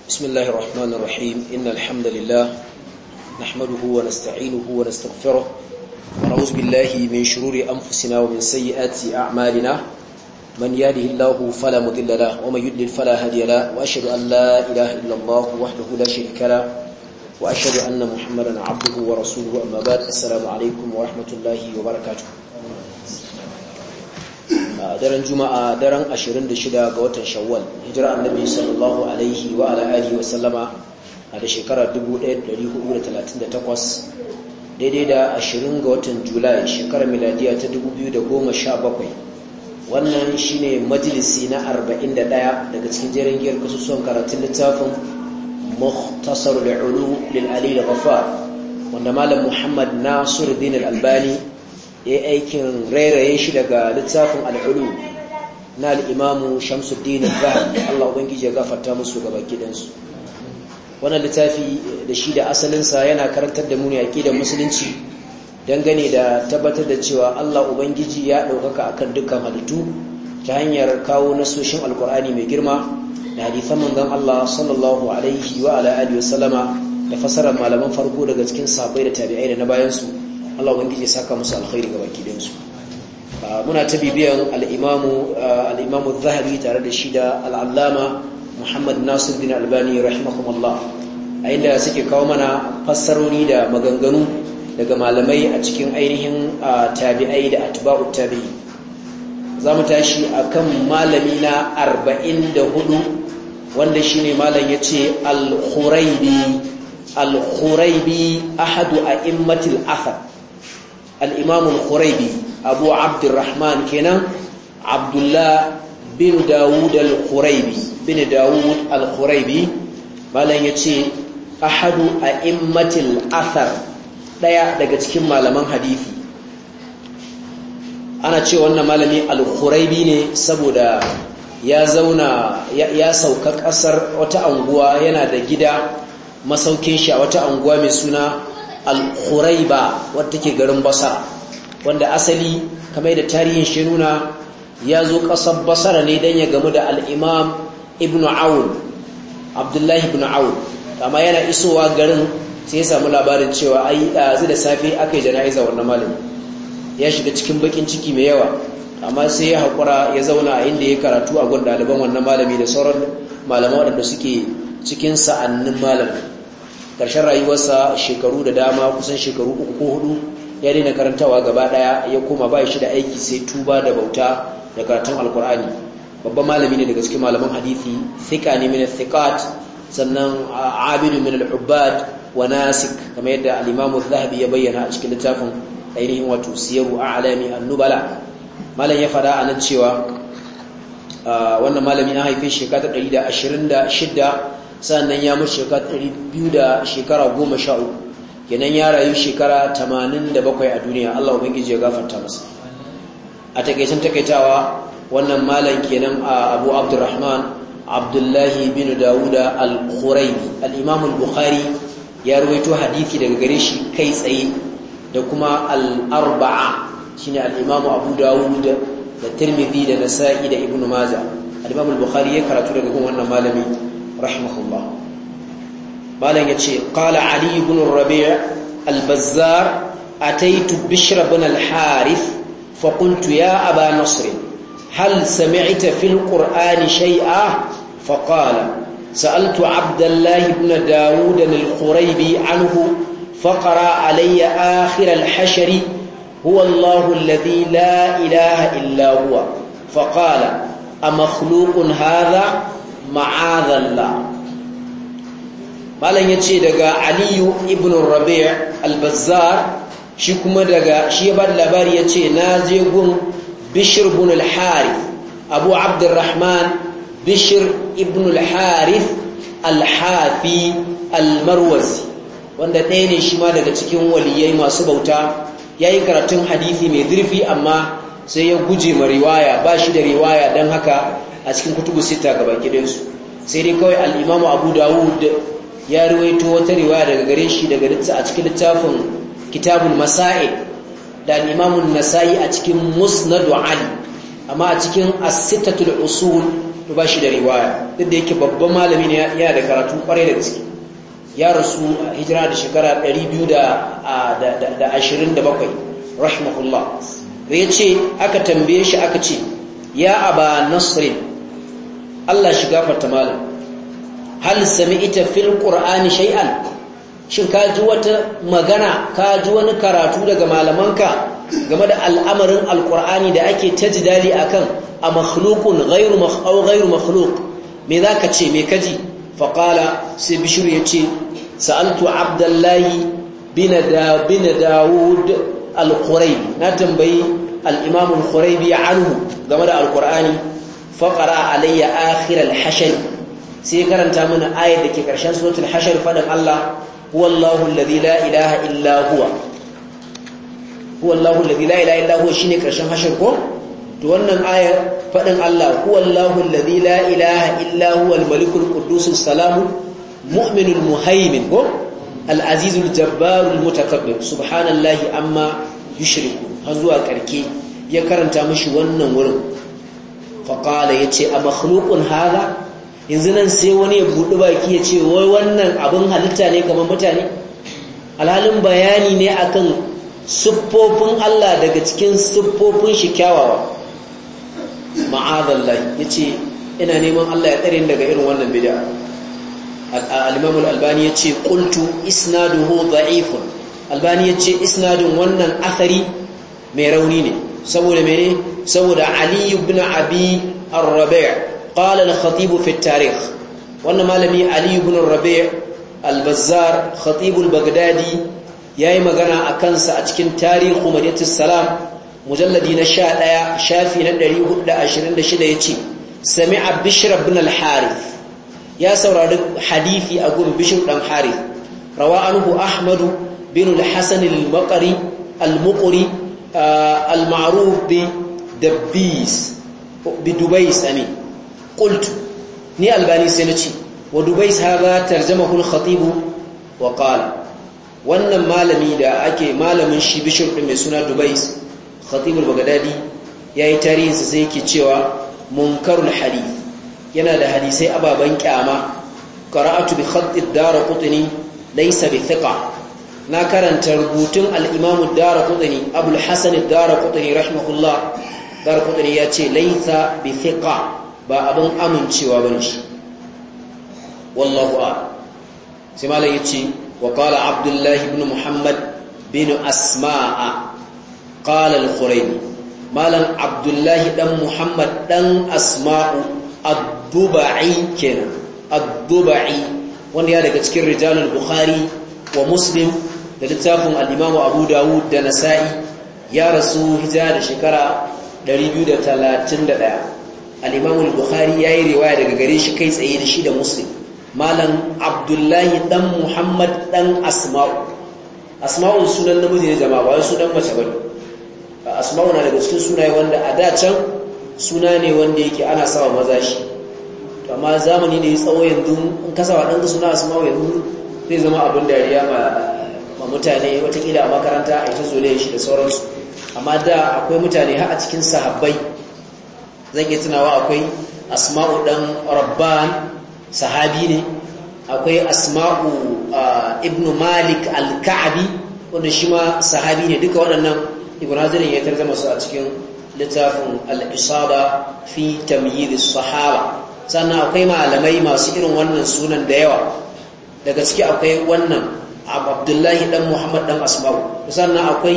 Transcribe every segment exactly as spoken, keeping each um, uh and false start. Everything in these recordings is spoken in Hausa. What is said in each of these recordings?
بسم الله الرحمن الرحيم إن الحمد لله نحمده ونستعينه ونستغفره ونعوذ بالله من شرور أنفسنا ومن سيئات أعمالنا من يهده الله فلا مضل له ومن يضلل فلا هادي له وأشهد أن لا إله إلا الله وحده لا شريك له وأشهد أن محمدا عبده ورسوله أما بعد السلام عليكم ورحمة الله وبركاته. daren juma'a daren ashirin da shida ga watan shawwal hijira annabi sallallahu alaihi wa ala alihi wa sallama a da shekara dubu ɗaya da ɗari hudu da talatin da takwas daidai da ashirin ga watan julai shekarar miladiya ta dubu biyu da goma sha bakwai. Wannan shine majalisi na arba'in da ɗaya daga cikin jerin giyar kasusuwan karatun littafin mukhtasarul ulu lil ali al-ghaffar wanda malam Muhammad Nasiruddin al-Albani ya aikin rairaye shi daga littafin al'ulu na al'imamu Shamsuddin al-Zahabi, Allah ubangiji ya gafarta musu gaba gidansu. Wannan littafi da shi da asalinsa yana karantar da mu ne aqidar musulunci dangane da tabbatar da cewa Allah ubangiji ya ɗaukaka akan dukkan halittu ta hanyar kawo nasoshin alkur'ani mai girma da hadisan manzon Allah sallallahu alaihi wa ala alihi wa sallama da fasarar malaman farko daga cikin sahabbai da tabi'ai da na bayansu. Allah ubangiji ya saka musu alkhairi ga baki su. Muna ta bibiyan al-Imamu al-Imamu Zahabi tare da shi da al-Allama Muhammad Nasiruddin Albani rahimahumullah, a inda suke kawo mana fassaroni da maganganu daga malamai a cikin ainihin tabi'ai da atba'ut tabi'i. Zamu tashi akan malami na arba'in da hudu wanda shine malam yace al-Khuraibi al-Khuraibi ahadu a'immatil athar. الإمام الخريبي أبو عبد الرحمن كنا عبد الله بن داود الخريبي بن داود الخريبي ما لن يتي أحد أئمة الأثر دايا daga cikin malaman hadisi. Ana cewa wannan malami al-Khuraibi ne saboda ya zauna ya sauka kasar wata anguwa, yana da gida masaukin shi a wata anguwa mai suna al-Khuraiba wadda take garin Basra, wanda asali kamar da tarihin shi nuna ya zo kasar Basra ne dan ya gamu da al-Imam Ibn Aun, Abdullah ibn Aun. Amma yana isowa garin sai ya samu labarin cewa ai dazu da safe akai jana'iza wannan malami. Ya shiga cikin bakin ciki mai yawa, amma sai ya hakura ya zauna a inda ya karatu a gun daliban wannan malami da sauran malaman waɗanda suke cikin sa'annin malami. Karshen rayuwarsa shekaru da dama, kusan shekaru uku ko hudu, ya daina karantawa gaba daya, ya koma ba shi da aiki sai tuba da bauta da karatun alkur'ani. Babban malami ne daga cikin malaman hadisi, thika ne min thiqat, sannan abidu min al-ubbad wa nasik, kamar yadda al-Imam az-Zahabi ya bayyana a cikin littafin ainihin wato Siyaru A'lami an-Nubala. Malam ya fada anan cewa wannan malami an haife shi shekara ɗari da ashirin da shida, sannan ya mutu shekara ɗari biyu da shekara goma sha uku, kenan ya rayu shekara tamanin da bakwai a duniya. Allah ubangiji ya gafarta masa. A takeicin takaitawa, wannan malam kenan a Abu Abdurrahman Abdullahi bin Dawuda al-Khuraibi. al-Imam al-Bukhari ya rawaito hadisi daga gare shi kai tsaye, da kuma al-arba'a shine al-Imam Abu Dawud da Tirmidhi da Nasa'i da Ibn Majah. al-Imam al-Bukhari ya karatu daga gun wannan malami rahimahullah. malan yace qala Ali ibn Rabi' al-Bazzar ataitu Bishr ibn al-Harith fa qultu ya Aba Nasr hal sami'ta fil Qur'ani shay'a fa qala sa'altu Abdullah ibn Dawud al-Khuraibi anhu faqara alayya akhir al-hashr huwa Allahu alladhi la ilaha illa huwa fa qala amakhluqun hadha ma'adallah. Malam yace daga Aliyu ibn Rabi' al-Bazzar, shi kuma daga shi ya bada labari yace naje gun Bishr ibn al-Harith, Abu Abdurrahman Bishr ibn al-Harith al-Hafi al-Marwazi, wanda ɗaya ne shi ma daga cikin waliyai masu bauta. Yayi karatun hadisi mai zurfi amma sai ya guje ma riwaya, ba shi da riwaya, dan haka a cikin kutubu sita gaba gidansu sai dai kawai al-Imam Abu Dawud ya ruwaito wata riwaya daga gare shi daga a cikin littafin Kitabul Masail, da al-Imam an-Nasa'i a cikin Musnad Ali, amma a cikin As-Sittatul Usul to ba shi da riwaya duk da yake babban malami ne yana da karatu kwarai da gaske ya rasu hijira da shekara ɗari biyu da ashirin da bakwai rahimahullah da ya ce aka tambaye shi aka ce ya aba nasrin Allah shi gafarta malam hal sami'ta fil qur'ani shay'an shin ka ji wata magana ka ji wani karatu daga malamanka game da al'amarin alqur'ani da ake tajdali akan a makhluqun ghayru makhluq ghayru makhluq me zaka ce me kaji fa qala sai bishir yace sa'altu abdullahi bin da bin daud al-quraybi na tambayi al-imam al-quraybi anhu game da alqur'ani fa qara alayya akhir al-hashr sai karanta mana ayar da ke karshen suratul hashr fadan Allah huwallahu alladhi la ilaha illa huwa huwallahu alladhi la ilaha illa huwa shine karshen hashr ko to wannan ayar fadin Allah huwallahu alladhi la ilaha illa huwa al-malikul quddus as-salam mu'minul muhaymin ko al-azizul jabbarul mutakabbir subhanallahi amma yushriku har zuwa karke ya karanta mishi wannan wurin fa qala yace a makhluqun hadha yanzu nan sai wani ya buɗi baki ya ce wai wannan abin halitta ne kamar mutane alhalin bayani ne akan siffofin Allah daga cikin siffofin shi kyawawa ma'adallahi yace ina neman Allah ya tsare daga irin wannan bid'a al-Imam al-Albani yace qultu isnaduhu da'ifun Albani yace isnadin wannan athari mai rauni ne saboda mene saboda Ali ibn Abi ar-Rabi' قال الخطيب في التاريخ وأن مالمي علي بن الربيع البزار خطيب البغدادي ياي مغانا أكنسا أتكين تاريخ مدينة السلام مجلدي نشاء شافي ندري هدى أشرين دشدة يتي سمع بشر بن الحارث يا سورة حديثي أقول بشر بن الحارث روى عنه أحمد بن الحسن المقري المقري آه المعروف بدبيس بدبيس أمين قلت ني الباني سنتي ودبيس هذا ترجمه الخطيب وقال wannan malami da ake malamin shi bishop din mai suna Dubais Khatibul Baghdadi yayi tarihin sa sai yake cewa munkarul hadith yana da hadisai ababan kyama qara'atu bi khatt ad-Darqutni laysa bi thiqa na karanta rubutun al-Imam ad-Darqutni Abul Hasan ad-Darqutni rahimahullah Darqutni yace laysa bi thiqa ba abin amincewa bane shi wallahu a'lam sai malai yace wa qala abdullah ibn muhammad bin asma'a qala al-khuraymi malan abdullah dan muhammad dan asma'u ad-dubai kenan ad-dubai wanda ya daga cikin rijalul bukhari wa muslim da littafin al-imam abu dawud da nasa'i ya rasu hijira da shekara ɗari biyu da talatin da ɗaya al-Imam al-Bukhari yayi riwaya daga gare shi kai tsaye da shi da Muslim malam Abdullahi dan Muhammad dan Asma'u Asma'u sunan namiji ne jama'a ba sunan mace bane Asma'u na daga cikin sunaye wanda a da can suna ne wanda yake ana sawa maza shi to amma zamani ne ya tsawo yanzu in ka sawa dan suna Asma'u yanzu zai zama abin dariya ma ma mutane watakila a makaranta a ita zole shi da sauransu amma da akwai mutane har a cikin sahabbai zan yi tunawa akwai asma'u dan rabban sahabi ne akwai asma'u ibn malik al-ka'bi wanda shi ma sahabi ne duka waɗannan ibn hazir ya tarjuma su a cikin littafin al-isaba fi tamyiz as-sahaba sannan akwai malamai masu irin wannan sunan da yawa daga ciki akwai wannan abdullahi dan muhammad dan asma'u sannan akwai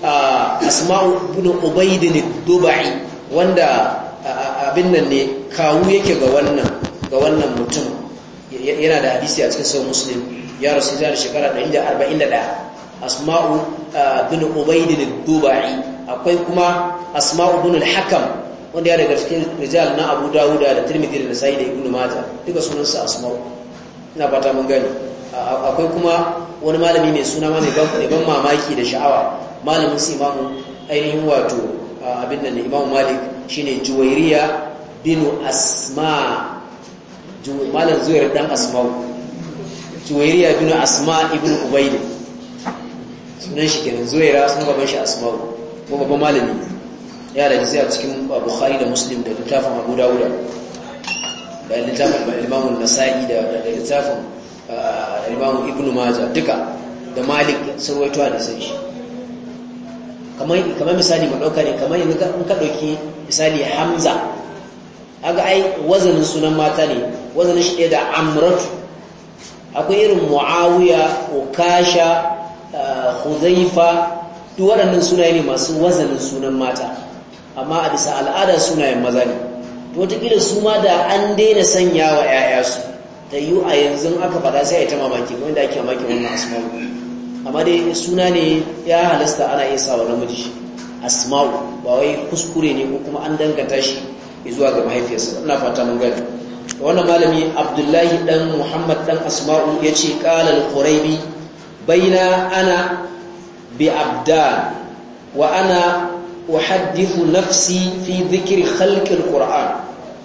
asma'u ibn ubayd ad-dubai wanda abin nan ne kawu yake ga wannan ga wannan mutum yana da hadisi a cikin sahih muslim ya rasu da shekara ɗari da arba'in da ɗaya asma'u bin ubayd ad-dubai akwai kuma asma'u bin al-hakam wanda ya daga cikin rijal na abu dawud da tirmidhi da nasa'i da ibnu majah duka sunansa asma'u ina fata mun gani akwai kuma wani malami mai suna ma mai ban mamaki da sha'awa malamin su imamu ainihin wato abin nan imamu malik shine juwairiya bin asma malam zuwair dan asma'u juwairiya bin asma ibn ubayd sunan shi kenan zuwaira sunan baban shi asma'u ko babban malami ya da sai a cikin bukhari da muslim da littafin abu dawud da littafin Imam An-Nasa'i da littafin Imam Ibn Majah duka da Malik sun rawaito hadisin shi kamar kamar misali mu dauka ne kamar yanzu in ka dauki misali Hamza aga ai wazanin sunan mata ne wazanin shi da Amratu akwai irin Muawiya Ukasha Huzaifa duk waɗannan sunaye ne masu wazanin sunan mata amma a bisa al'ada sunayen maza ne to wataƙila su ma da an daina sanya wa 'ya'ya su ta yi a yanzu aka faɗa sai a ta mamaki wanda ake mamaki wannan asma'u amma dai suna ne ya halasta ana iya sawa namiji asma'u ba wai kuskure ne ko kuma an danganta shi zuwa ga mahaifiyarsa ina fata mun gani wannan malami Abdullahi dan Muhammad dan Asma'u yace qala al-Quraybi baina ana bi abdan wa ana uhaddithu nafsi fi dhikri khalq al-Qur'an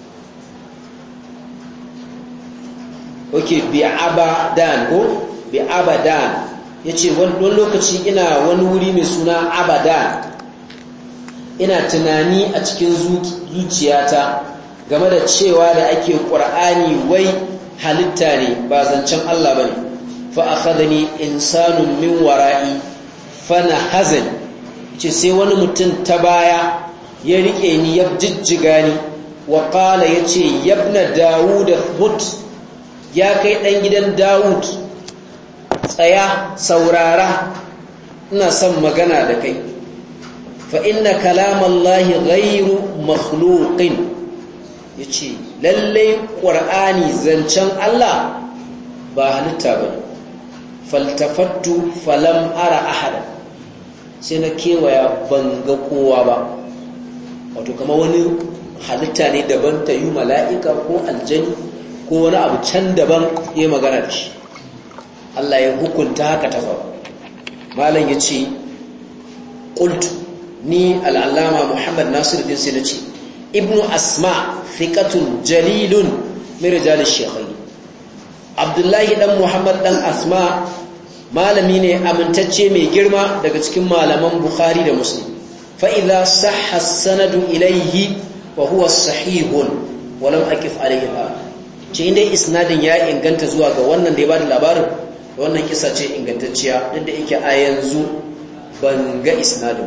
okay bi abadan ko bi abadan yace wani lokaci ina wani wuri mai suna abadan ina tunani a cikin zuciyata game da cewa da ake Qur'ani wai halitta ne ba zancen Allah bane fa akhadani insanun min wara'i fana hazan ce sai wani mutum ta baya ya rike ni ya jijjiga ni wa qala yace yabna daud hut ya kai dan gidan Dawud tsaya saurara ina son magana da kai fa inna kalamallahi ghayru makhluqin yace lalle qur'ani zancen Allah ba halitta bane faltafattu falam ara ahada sai na kewaya banga kowa ba wato kamar wani halitta ne daban ta yi mala'ika ko aljani ko wani abu can daban yayi magana da shi Allah ya hukunta haka ta faru malam yace qultu ni al'allama Muhammad Nasiruddin sai na ce ibnu asma thiqatun jalilun min rijal ash-shaykhayn Abdullahi dan Muhammad dan Asma malami ne amintacce mai girma daga cikin malaman Bukhari da Muslim fa idza sahha as-sanadu ilayhi wa huwa sahihun wa lam aqif alayhi ce inda isnadin ya inganta zuwa ga wannan da ya bada labarin wannan kisa ce ingantacciya duk da yake a yanzu ban ga isnadin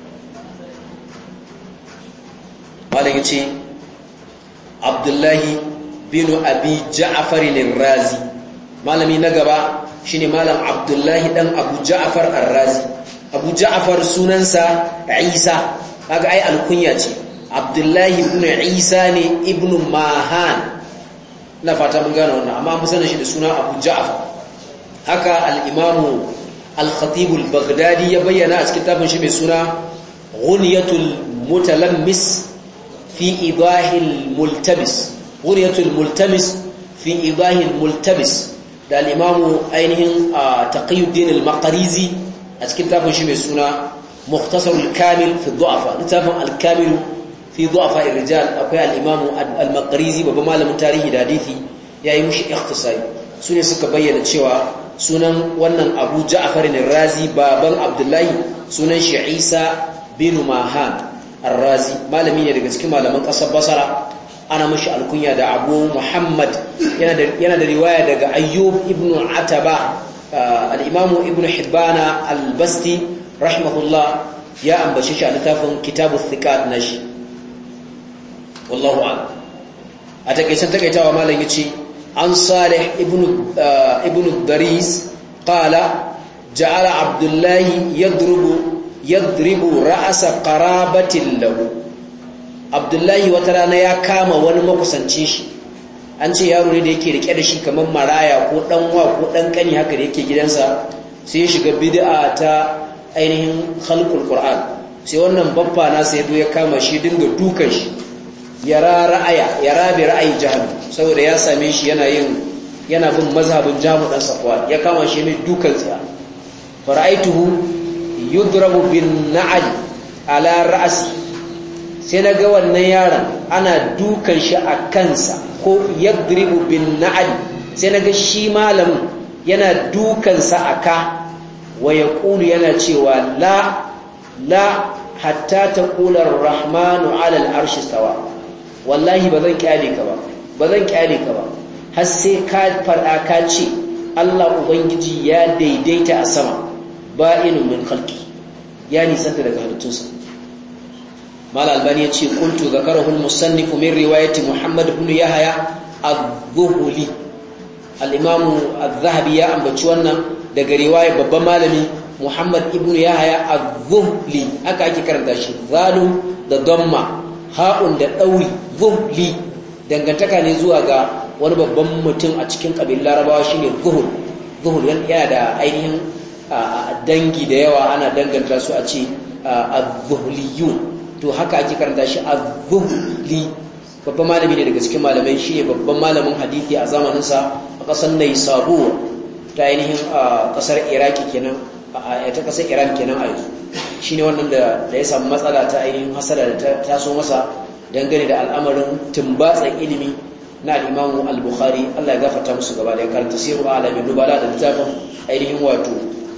malam yace Abdullahi bin Abi Ja'far al-Razi malami na gaba shine malam Abdullahi dan Abu Ja'far al-Razi Abu Ja'far sunansa Isa kaga ai alkunya ce Abdullahi ibn Isa ne ibn Mahan na fata mun gane wannan amma mun sanin shi da suna Abu Ja'far haka al-Imam al-Khatib al-Baghdadi ya bayyana a cikin tafin shi mai suna Ghuniyatul Mutalammis fi Idahil Multabis Ghuniyatul Multamis fi Idahil Multabis da al-Imam ainihin Taqiyuddin al-Maqrizi a cikin tafin shi mai suna Mukhtasar al-Kamil fi Du'afa littafin al-Kamil fi Du'afa ar-Rijal akwai al-Imam al-Maqrizi babban malamin tarihi da hadisi yayi mushi ikhtisari sune suka bayyana cewa sunan wannan Abu Ja'far ar-Razi baban Abdullahi sunan shi Isa bin Mahan ar-Razi malami ne daga cikin malaman kasar Basra ana mashi alkunya da Abu Muhammad yana da yana da riwaya daga Ayyub ibn Ataba al-Imam Ibn Hibban al-Basti rahimahullah ya ambace shi a littafin Kitabut Thiqat nashi wallahu a'lam a takeicen takeitawa malam yace an Salih ibn ibn Daris qala ja'ala Abdullah yadrubu yadribu ra'sa qarabatin lahu Abdullahi wata rana ya kama wani makusancin shi an ce yaro ne da yake rike da shi kamar maraya ko dan wa ko dan kani haka da yake gidansa sai ya shiga bid'a ta ainihin khalqul Qur'an sai wannan babba na sai ya kama shi dinga dukan shi yara ra'aya yara bi ra'ayi jahannam saboda ya same shi yana yin yana bin mazhabin Jamu dan Safwan ya kama shi mai dukan sa fara'aituhu yudrabu bin na'al ala ra'si sai naga wannan yaron ana dukan shi a kansa ko yadribu bin na'al sai naga shi malamin yana dukan sa aka wa yaqulu yana cewa la la hatta taqula ar-rahmanu 'ala al-arshi stawa wallahi bazan kyale ka ba bazan kyale ka ba har sai ka fada ka ce Allah ubangiji ya daidaita a sama ba'inun min khalqi ya nisanta daga halittunsa. mal albani yace qultu zakarahu al-musannif min riwayati muhammad ibn yahya az-zuhli al-imam az-zahabi ya ambaci wannan daga riwayar babban malami muhammad ibn yahya az-zuhli aka ake karanta shi zalu da damma ha'un da dauri zuhli dangantaka ne zuwa ga wani babban mutum a cikin kabilar larabawa shine zuhul zuhul yana da ainihin dangi da yawa ana danganta su a ce az-zuhliyun to haka ake karanta shi az-zuhli babban malami ne daga cikin malamai shine babban malamin hadisi a zamanin sa a kasar Naysabur ta ainihin kasar Iraki kenan a ta kasar Iran kenan a yanzu shine wannan da da ya samu matsala ta ainihin hasada da ta taso masa dangane da al'amarin tumbatsan ilimi na al-Imam al-Bukhari Allah ya gafarta musu gaba da karanta siru alamin nubala da littafin ainihin wato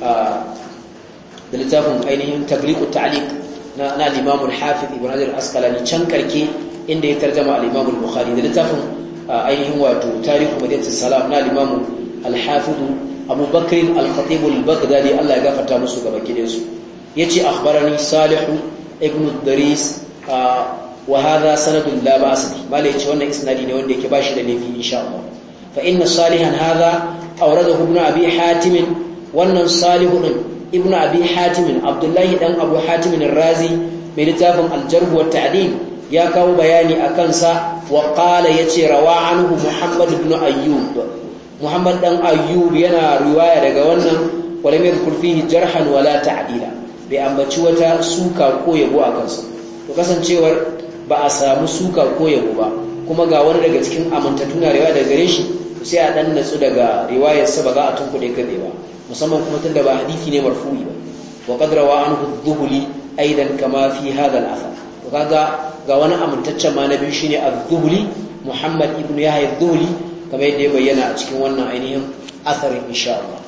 da littafin ainihin tabriqut ta'liq na na al-Imam al-Hafiz Ibn Hajar al-Asqalani can karke inda ya tarjama al-Imam al-Bukhari da littafin ainihin wato Tarikh Madinatus Salam na al-Imam al-Hafiz Abu Bakr al-Khatib al-Baghdadi Allah ya gafarta musu gaba kidansu yace akhbarani Salih ibn Daris wa hadha sanadun la ba'as bi malai ce wannan isnadi ne wanda yake bashi da laifi insha Allah fa inna salihan hadha awradahu ibn abi hatim wannan salihu din ibn abi hatim abdullahi dan abu hatim ar-razi mai littafin al-jarh wa ta'dil ya kawo bayani akan sa wa qala yace rawa anhu muhammad ibn ayyub muhammad dan ayyub yana riwaya daga wannan walam yadhkur fihi jarhan wala ta'dila bai ambaci wata suka ko yabo akan sa to kasancewar ba a samu suka ko yabo ba kuma ga wani daga cikin amintattu na riwaya daga gare shi sai a dan natsu daga riwayar sa ba za a tunkuɗe kade ba musamman kuma tunda ba hadisi ne marfu'i ba wa qad rawa anhu adh-dhuhli aidan kama fi hadha al-athar to kaga ga wani amintaccen ma nabi shine adh-dhuhli muhammad ibn yahya adh-dhuhli kamar yadda ya bayyana a cikin wannan ainihin atharin insha Allah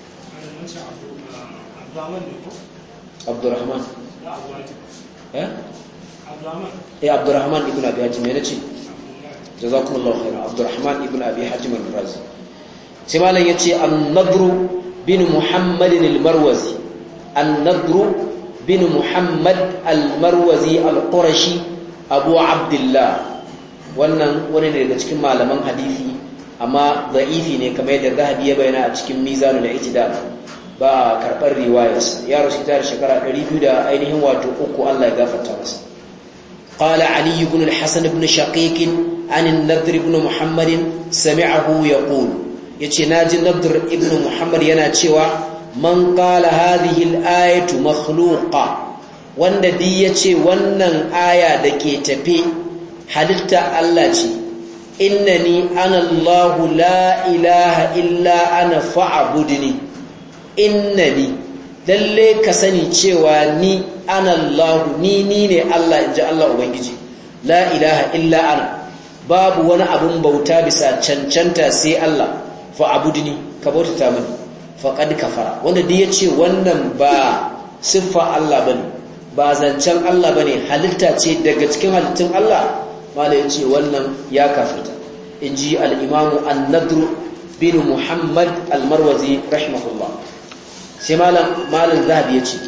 Abdurrahman eh eh Abdurrahman ibn Abi Hatim ne ce jazakumullahu khairan Abdurrahman ibn Abi Hatim al-Razi sai malam yace an-Nadr bin Muhammad al-Marwazi an-Nadr bin Muhammad al-Marwazi al-Qurashi Abu Abdullah wannan wani ne daga cikin malaman hadisi amma da'ifi ne kamar yadda Zahabi ya bayyana a cikin Mizanul I'tidal ba karbar riwayarsa ya rasu ta shekara ɗari biyu da ainihin wato uku Allah ya gafarta masa قال علي بن الحسن بن شقيق عن النضر بن محمد سمعه يقول yace naji Nadr ibn Muhammad yana cewa man qala hadhihi al-ayatu makhluqa wanda di yace wannan aya dake tafe halitta Allah ce innani ana Allahu la ilaha illa ana fa'budni innani lalle ka sani cewa ni ana Allah ni ni ne Allah inji Allah ubangiji la ilaha illa ana babu wani abun bauta bisa cancanta sai Allah fa abudni ka bautata mini faqad kafara wanda dai yace wannan ba siffa Allah bane ba zancen Allah bane halitta ce daga cikin halittun Allah malai yace wannan ya kafirta inji al-Imam an-Nadr bin Muhammad al-Marwazi rahimahullah sai malam malam Zahabi yace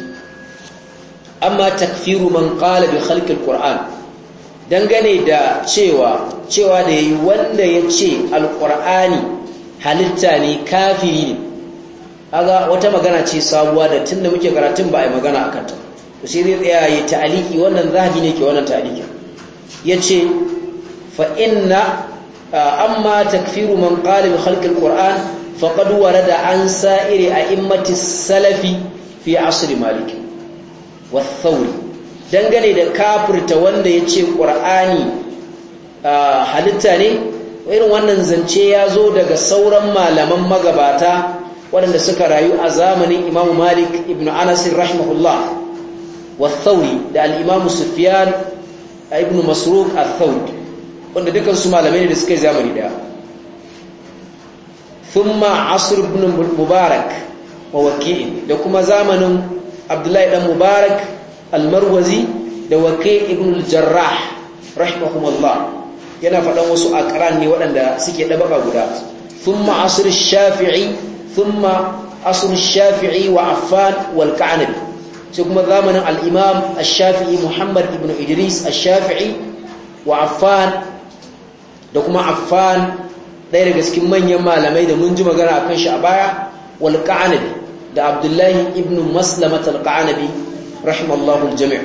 amma takfiru man qala bi khalqi al-Qur'an dangane da cewa cewa da yayi wanda yace al-Qur'ani halitta ne kafiri ne kaga wata magana ce sabuwa da tunda muke karatun ba ai magana akan ta to sai zai tsaya yayi ta'aliki wannan Zahabi ne ke wannan ta'aliki yace fa inna amma takfiru man qala bi khalqi al-Qur'an faqad warada an sa'iri a'immati salafi fi asr Malik wa Thawri dangane da kafirta wanda yace Qur'ani halitta ne irin wannan zance ya zo daga sauran malaman magabata waɗanda suka rayu a zamanin Imam Malik ibn Anas rahimahullah wa Thawri da al-Imam Sufyan ibn Masruq al-Thawri wanda dukan su malamai ne da suka yi zamani daya thumma asr ibn Mubarak wa Waki' da kuma zamanin Abdullahi dan Mubarak al-Marwazi da Waki' ibn al-Jarrah rahimahumullah yana faɗan wasu aqran ne waɗanda suke dabaka guda thumma asr ash-shafi'i thumma asr ash-shafi'i wa affan wal ka'nabi sai kuma zamanin al-imam ash-shafi'i muhammad ibn idris ash-shafi'i wa affan da kuma affan ɗaya daga cikin manyan malamai da mun ji magana akan shi a baya wal ka'nabi da abdullahi ibn maslamat al-ka'nabi rahimallahu al-jami'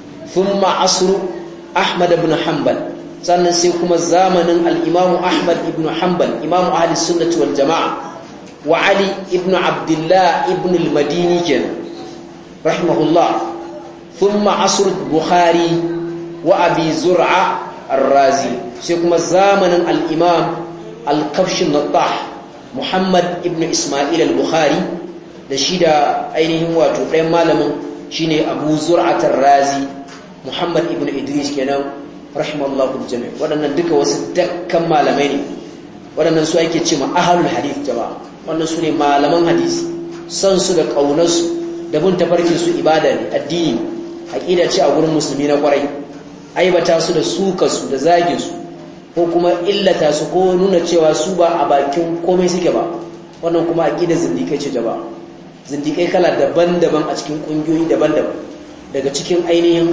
thumma asr ahmad ibn hanbal sannan sai kuma zamanin al-Imam Ahmad ibn Hanbal Imam ahli sunnati wal jamaa wa Ali ibn Abdullah ibn al-Madini kenan rahimahullah thumma asr Bukhari wa Abi Zur'a ar-Razi sai kuma zamanin al-Imam al-Kafsh an-Nattah Muhammad ibn Isma'il al-Bukhari da shi da ainihin wato ɗayan malamin shine Abu Zur'a ar-Razi Muhammad ibn Idris kenan rahimallahu jami' waɗannan duka wasu dakkan malamai ne waɗannan su ake cewa ahlul hadith jama'a wannan su ne malaman hadisi san su da kaunar su da bin tafarkin su ibada ne addini aqida ce a gurin musulmi na kwarai aibata su da suka su da zagin su ko kuma illata su ko nuna cewa su ba a bakin komai suke ba wannan kuma aqida zindikai ce jama'a zindikai kala daban-daban a cikin kungiyoyi daban-daban daga cikin ainihin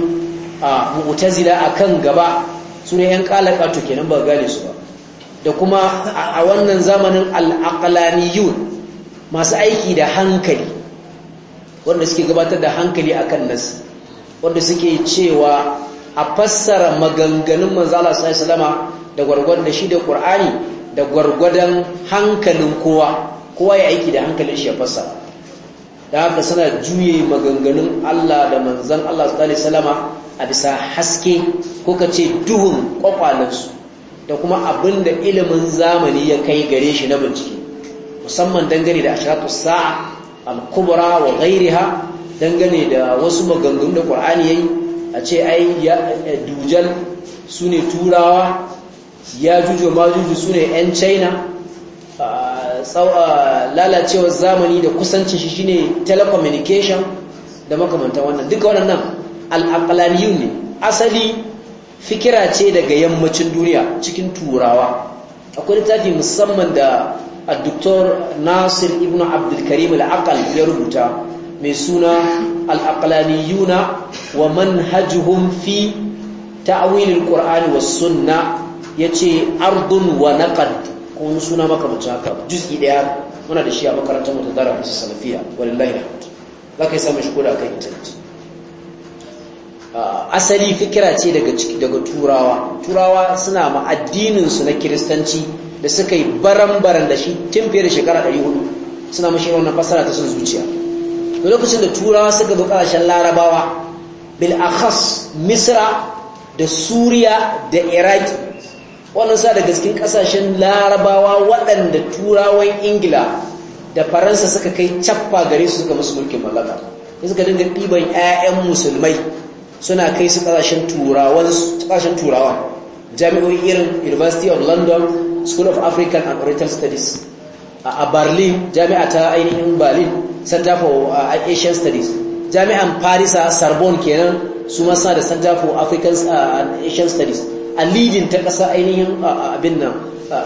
a mu'tazila akan gaba sune yan kalakatu kenan ba gane su ba da kuma a wannan zamanin al-aqlaniyun masu aiki da hankali wanda suke gabatar da hankali akan nas wanda suke cewa a fassara maganganun manzo Allah sallallahu alaihi wasallama da gwargwadon da shi da Qur'ani da gwargwadon hankalin kowa kowa ya aiki da hankalin shi ya fassara da haka suna juye maganganun Allah da manzon Allah sallallahu alaihi wasallama a bisa haske ko ka ce duhun kwakwalansu da kuma abin da ilimin zamani ya kai gare shi na bincike musamman dangane da ashiratu sa'a al-kubra wa ghairiha dangane da wasu maganganun da Qur'ani yayi a ce ai dujal sune turawa ya juju ma juju sune yan China lalacewar zamani da kusancin shi shine telecommunication da makamantan wannan duka wannan al'aqlaniyun ne asali fikira ce daga yammacin duniya cikin turawa akwai littafi musamman da al-doktor Nasir ibn Abdul Karim al-Aqal ya rubuta mai suna al-aqlaniyuna wa manhajuhum fi ta'wil al-Qur'an was sunna yace ardun wa naqd ko wani suna makamancin haka juz'i daya muna da shi a makarantar mu ta Darul Salafiya wallahi alhamd zaka yi samun shi koda kai internet asali fikira ce daga daga turawa turawa suna ma addinin su na kiristanci da suka yi baran-baran da shi tun fiye da shekara ɗari hudu suna mashi wannan fasara ta sun zuciya da lokacin da turawa suka zo ƙasashen larabawa bil akhas misra da suriya da iraki wannan sa daga cikin ƙasashen larabawa waɗanda turawan ingila da faransa suka kai cappa gare su suka musu mulkin mallaka suka dinga ɗiban 'ya'yan musulmai suna kai su ƙasashen turawan ƙasashen turawa jami'o'i irin University of London School of African and Oriental Studies a Berlin jami'a ta ainihin Berlin Center for Asian Studies jami'an Paris a Sorbonne kenan su ma suna da Center for African and Asian Studies a leading ta ƙasa ainihin abin nan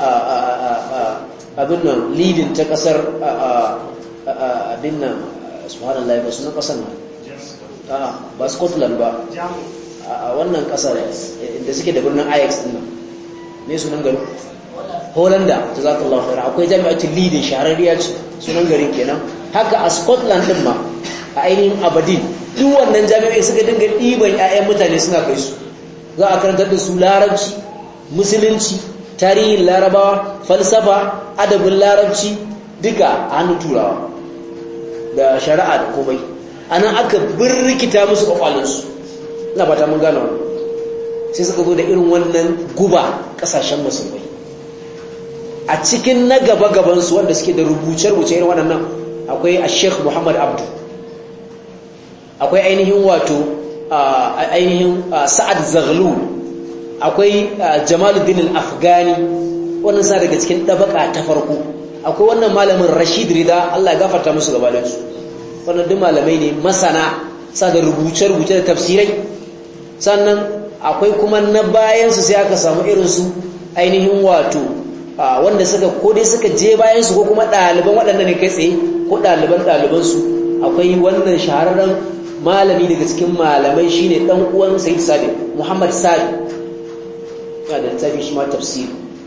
abin nan leading ta ƙasar abin nan subhanallah ba sunan ƙasar nan ba Scotland ba a wannan kasar da suke da birnin Ajax din nan me sunan garin Hollanda jazakallahu khair akwai jami'atul leading shahararriya ce sunan garin kenan haka a Scotland din ma a ainihin Aberdeen duk wannan jami'ai suka dinga diban ƴaƴan mutane suna kai su za a karantar da su larabci musulunci tarihin larabawa falsafa adabin larabci duka a hannun turawa da shari'a da komai anan aka birrikita musu kwakwalansu ina fata mun gano sai suka zo da irin wannan guba kasashen musulmai a cikin na gaba-gaban su wanda suke da rubuce-rubuce irin waɗannan akwai Sheikh Muhammad Abdu akwai ainihin wato ainihin Sa'ad Zaghlul akwai Jamaluddin Al-Afghani wannan sa daga cikin dabaka ta farko akwai wannan malamin Rashid Rida Allah ya gafarta musu gabanin su wannan duk malamai ne masana sa da rubuce-rubuce da tafsirai sannan akwai kuma na bayansu sai aka samu irinsu ainihin wato wanda suka ko dai suka je bayansu ko kuma ɗaliban waɗanda ne kai tsaye ko ɗaliban ɗalibansu. Akwai wannan shahararren malami daga cikin malamai shine dan uwan Sayyid Sabi Muhammad Sabi yana da littafi shi ma tafsiri.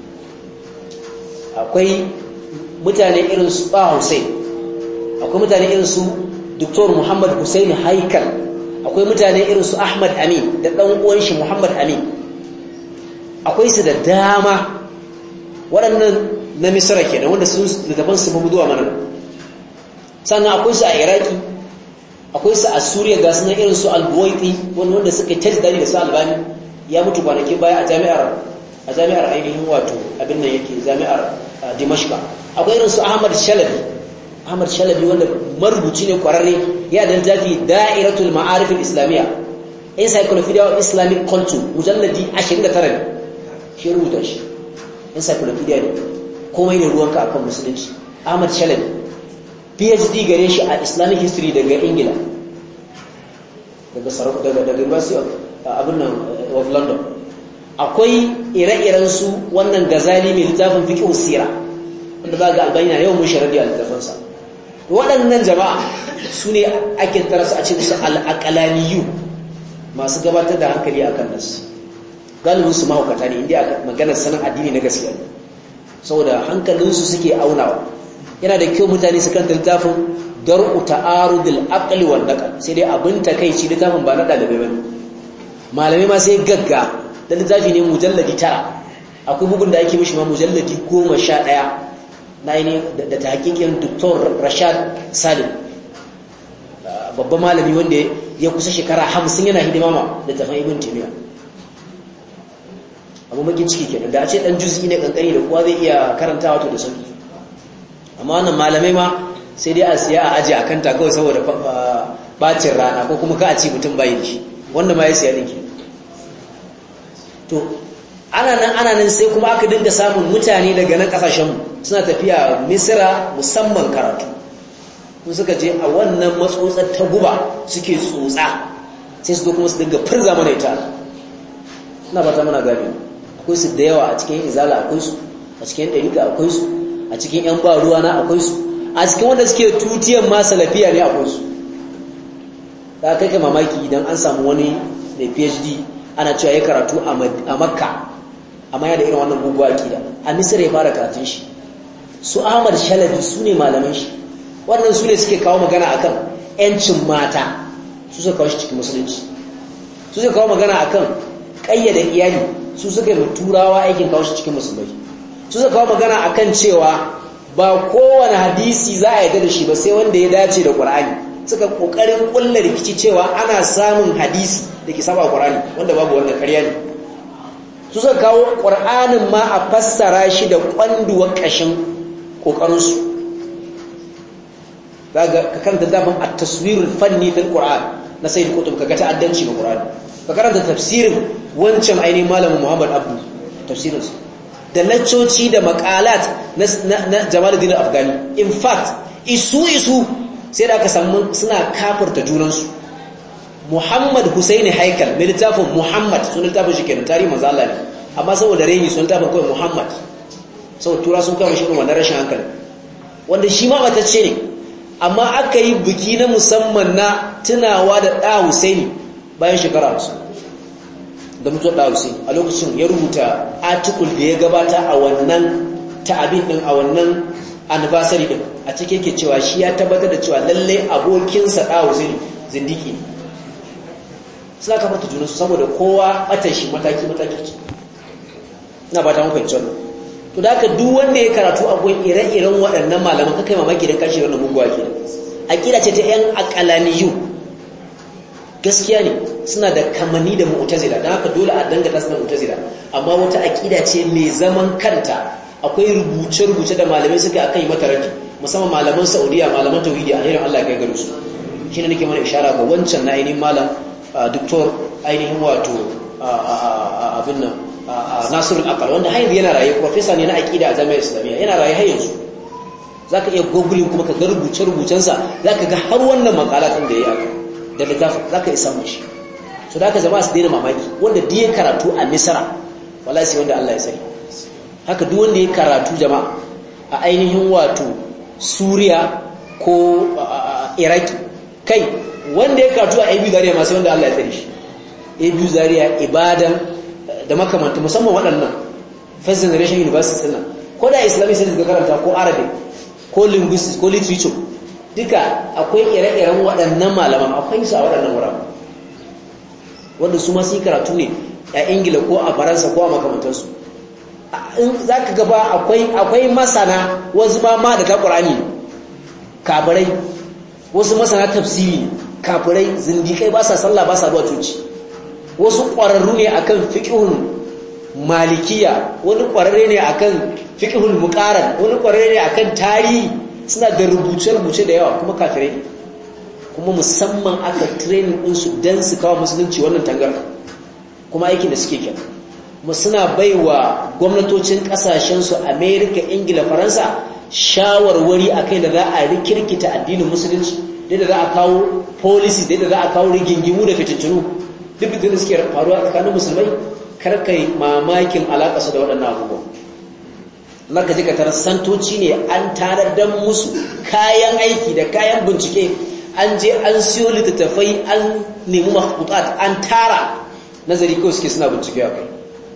Akwai mutane irin su Ba Hussein, akwai mutane irin su Dr. Muhammad Hussein Haikal, akwai mutane irin su Ahmad Amin da dan uwan shi Muhammad Amin. Akwai su da dama waɗannan na Misra kenan wanda sun littafan su babu zuwa mana. Sannan akwai su a Iraki, akwai su a Suriya ga sunan irin su Al-Buwaiti wanda wanda suka tajdari da su Albani ya mutu kwanaki baya a jami'ar a jami'ar ainihin wato abin nan yake jami'ar Dimashq. Akwai irin su Ahmad Shalabi Ahmad Shalabi wanda marubuci ne kwararre ya da littafi Da'iratul Ma'arif al-Islamiyya Encyclopedia of Islamic Culture mujalladi ashirin da tara ne shi rubuta shi. Encyclopedia ne komai ne ruwanka akan musulunci. Ahmad Shalabi P H D gare shi a Islamic History daga Ingila daga Sarau daga daga University of abin nan of London. Akwai ire-iren su wannan Ghazali mai littafin fiqh sira wanda za ga Albani na yawan musharradi a littafinsa. Waɗannan jama'a su ne ake tarasa a cikin su al-aqlaniyu masu gabatar da hankali akan nasu. Galibin su mahaukata ne inda aka maganar sanin addini na gaskiya ne saboda hankalinsu suke aunawa. Yana da kyau mutane su kanta littafin dar'u ta'arudul aqli wal naql sai dai abin takeici littafin ba na dalibai bane. Malamai ma sai gagga da littafi ne mujalladi tara. Akwai bugun da ake mishi ma mujalladi goma sha ɗaya na ne da tahqiqin Doctor Rashad Salim babban malami wanda ya kusa shekara hamsin yana hidima ma da tafan Ibn Taymiyyah. Amma bakin ciki kenan da a ce dan juz'i ne kankani da kowa zai iya karantawa to da sauki. Amma wannan malamai ma sai dai a siya a aji a kanta kawai saboda bacin rana ko kuma ka a ci mutum bayin shi wanda ma ya siya ɗinki. To ana nan ana nan sai kuma aka dinga samun mutane daga nan ƙasashenmu suna tafiya Misira musamman karatu. Kun suka je a wannan matsotsar ta guba suke tsotsa sai su zo kuma su dinga firza mana ita. Ina ba ta mana gani akwai su da yawa a cikin izala akwai su a cikin ɗarika akwai su a cikin ‘yan ba ruwa na akwai su a cikin wanda suke tutiyan ma salafiya ne akwai su. Da kai ka mamaki idan an samu wani mai P H D ana cewa ya karatu a Makka amma ya da irin wannan guguwa akida a Misir ya fara karatun shi. Su Ahmad Shalabi su ne malaman shi wannan su ne suke kawo magana akan ‘yancin mata su suka kawo shi cikin musulunci. Su suka kawo magana akan ƙayyade iyali su suka yi turawa aikin kawo shi cikin musulmai. Su suka kawo magana akan cewa ba kowane hadisi za a yarda da shi ba sai wanda ya dace da Qur'ani. Suka kokarin kullar rikici cewa ana samun hadisi da ke saba Qur'ani wanda babu wannan ƙarya ne. Su suka kawo Qur'anin ma a fassara shi da kwanduwar kashin kokarin su. Daga ka karanta zaman at-taswirul fanni fil Qur'an na Sayyid Qutb kaga ta'addanci ga Qur'ani. Ka karanta tafsirin wancan ainihin malamin Muhammad Abdu tafsirinsa. Da laccoci da makalat na Jamaluddin Afghani. In fact isu isu sai da aka samu suna kafirta junansu. Muhammad Husaini Haikal mai littafin Muhammad sunan littafin shi kenan tarihi manzo Allah ne amma saboda reni sunan littafin kawai Muhammad saboda tura sun kawo shi wannan rashin hankali wanda shi ma batacce ne amma aka yi biki na musamman na tunawa da da Husaini bayan shekara hamsin da mutuwar da Hussein a lokacin ya rubuta article da ya gabata a wannan ta'abin din a wannan anniversary din a cikin yake cewa shi ya tabbatar da cewa lalle abokinsa da Hussein zindiki ne. Suna kafarta junansu saboda kowa bata shi mataki mataki ce. Ina ba ta mun fahimci wannan. To da haka duk wanda ya karatu a gun ire-iren waɗannan malaman kakai mamaki dan kashi wannan muguwa ke. Aqida ce ta yan aqlaniyu. Gaskiya ne suna da kamanni da mu'tazila dan haka dole a dangata su da mu'tazila amma wata aqida ce mai zaman kanta. Akwai rubuce-rubuce da malamai suka akai mata raddi musamman malaman Saudiya malaman tauhidi a irin Allah ya kai gare su. Shine nake mana ishara ga wancan na ainihin malam Dr. ainihin wato abin nan Nasir al-Aqal wanda har yanzu yana raye professor ne na aqida a Jami'ar Islamiyya yana raye har yanzu. Zaka iya googling kuma ka ga rubuce-rubucensa zaka ga har wannan makala din da yayi aka da littafin za ka isa mashi so da haka jama'a su daina mamaki wanda duk ya karatu a Misra wallahi sai wanda Allah ya sani haka duk wanda ya karatu jama'a a ainihin wato Suriya ko Iraki kai wanda ya karatu a Abu Zaria ma sai wanda Allah ya sani shi Abu Zaria Ibadan da makamanta musamman waɗannan first generation universities nan ko da Islamic studies ga karanta ko Arabic ko linguistics ko literature duka akwai ire-iren waɗannan malaman akwai su a waɗannan wuraren wanda su ma su yi karatu ne a Ingila ko a Faransa ko a makamantansu in za ka gaba akwai masana wasu ma ma da ta ƙurani kafirai wasu masana tafsiri kafirai zindikai ba sa sallah ba sa zuwa coci wasu ƙwararru ne akan fiqhun malikiya wani ƙwararre ne akan fiqhul muqaran wani ƙwararre ne akan tarihi suna da rubuce-rubuce da yawa kuma kafirai kuma musamman aka training ɗinsu don su kawo musulunci wannan tangarda kuma aikin da suke kyan kuma suna baiwa gwamnatocin ƙasashensu Amerika, Ingila, Faransa shawarwari akai da za a rikirkita addinin musulunci da za a kawo policies da za a kawo rigingimu da fitintunu duk da suke faruwa tsakanin musulmai karkai mamakin alaƙa da waɗannan abubuwan maka jika tarar santoci ne an tarar dan musu kayan aiki da kayan bincike an je an siyo littattafai an nemi makhbutat an tara nazari kawai suke suna bincike a kai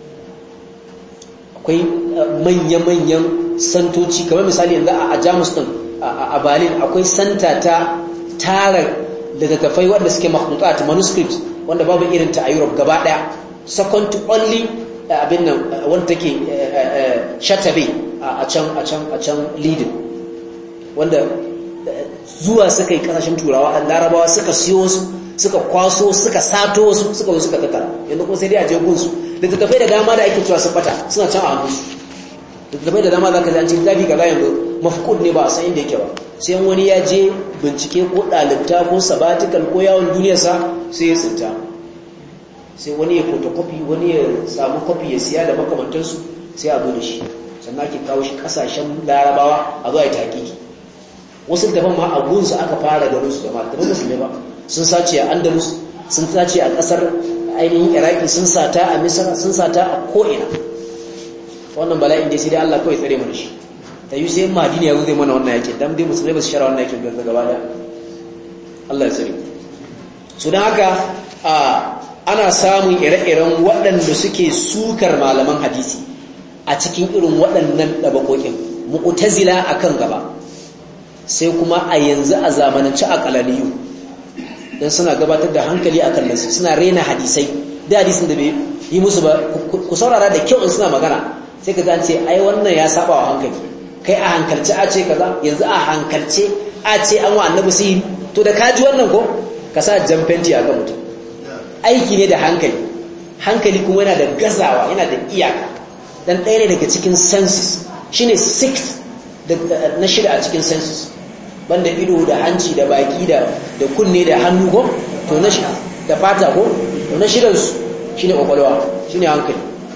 akwai manya-manyan santoci kamar misali yanzu a Jamus din a Berlin akwai santa ta tara littattafai wanda suke makhbutat manuscript wanda babu irin ta a Europe gaba daya second to only abin nan wanda take Shatabe a can a can a can Leiden wanda zuwa suka yi kasashen turawa larabawa suka siyo su suka kwaso suka sato su suka zo suka tattara yanzu kuma sai dai a je gunsu da tattafai da dama da ake cewa su fata suna can a hannunsu da tattafai da dama za ka ji an ce tafi kaza yanzu mafkud ne ba a san inda yake ba sai wani ya je bincike ko ɗalibta ko sabatikal ko yawon duniyarsa sai ya tsinta sai wani ya photocopy wani ya samu copy ya siya da makamantansu sai a zo da shi sannan ake kawo shi kasashen larabawa a zo a yi takiki wasu daban ma a gunsu aka fara ganin su jama'a daban musulmi ba sun sace a Andalus sun sace a kasar ainihin Iraki sun sata a Misra sun sata a ko'ina wannan bala'in dai sai dai Allah kawai tsare mana shi ta yi sai Madina ya zo zai mana wannan yake dan dai musulmai ba su shara wannan yake gaba gaba da Allah ya tsare su dan haka a ana samun ire-iren waɗanda suke sukar malaman hadisi a cikin irin waɗannan ɗabaƙoƙin mu'tazila akan gaba sai kuma a yanzu a zamanance a qalaniyu dan suna gabatar da hankali akan nasu suna rena hadisai da hadisin da bai yi musu ba ku saurara da kyau in suna magana sai ka ce ai wannan ya saba wa hankali kai a hankalce a ce kaza yanzu a hankalce a ce an wa annabi sihiri to da kaji wannan ko ka sa jamfenti a ga mutum aiki ne da hankali hankali kuma yana da gazawa yana da iyaka dan ɗaya ne daga cikin senses shine sixth na shida a cikin senses banda ido da hanci da baki da da kunne da hannu ko to na shida da fata ko to na shidan su shine kwakwalwa shine hankali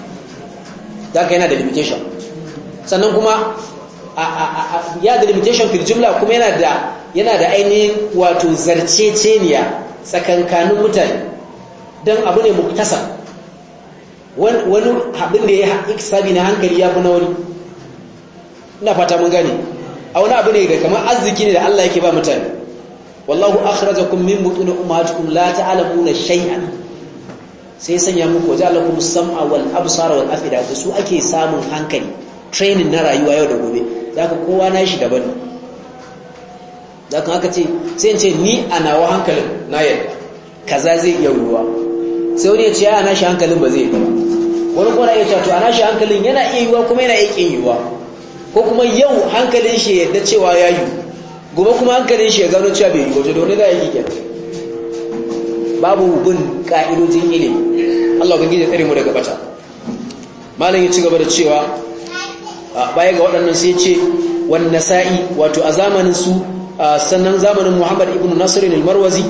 zaka yana da limitation sannan kuma ya da limitation fil jumla kuma yana da yana da ainihin wato zarceceniya tsakankanin mutane dan abu ne muktasab wani abin da ya iksabi na hankali ya fi na wani ina fata mun gane a wani abu ne ga kamar arziki ne da Allah yake ba mutane wallahu akhrajakum min butun ummahatikum la ta'lamuna shay'an sai sanya muku waja'alakum sam'a wal absara wal afida da su ake samun hankali training na rayuwa yau da gobe zaka kowa na shi daban zaka haka ce sai in ce ni a nawa hankalin na yadda kaza zai iya ruwa sai wani ya ce ya na shi hankalin ba zai yi ba wani kuma ya ce to ana shi hankalin yana iya yiwa kuma yana iya kin yiwa ko kuma yau hankalin shi yadda cewa ya yi gobe kuma hankalin shi ya gano cewa bai yi wato da wani za a yi kenan babu bin ka'idojin ilimi Allah ubangiji ya tsare mu daga bata malam ya ci gaba da cewa baya ga waɗannan sai ya ce wan nasa'i wato a zamanin su sannan zamanin Muhammad ibn Nasr al-Marwazi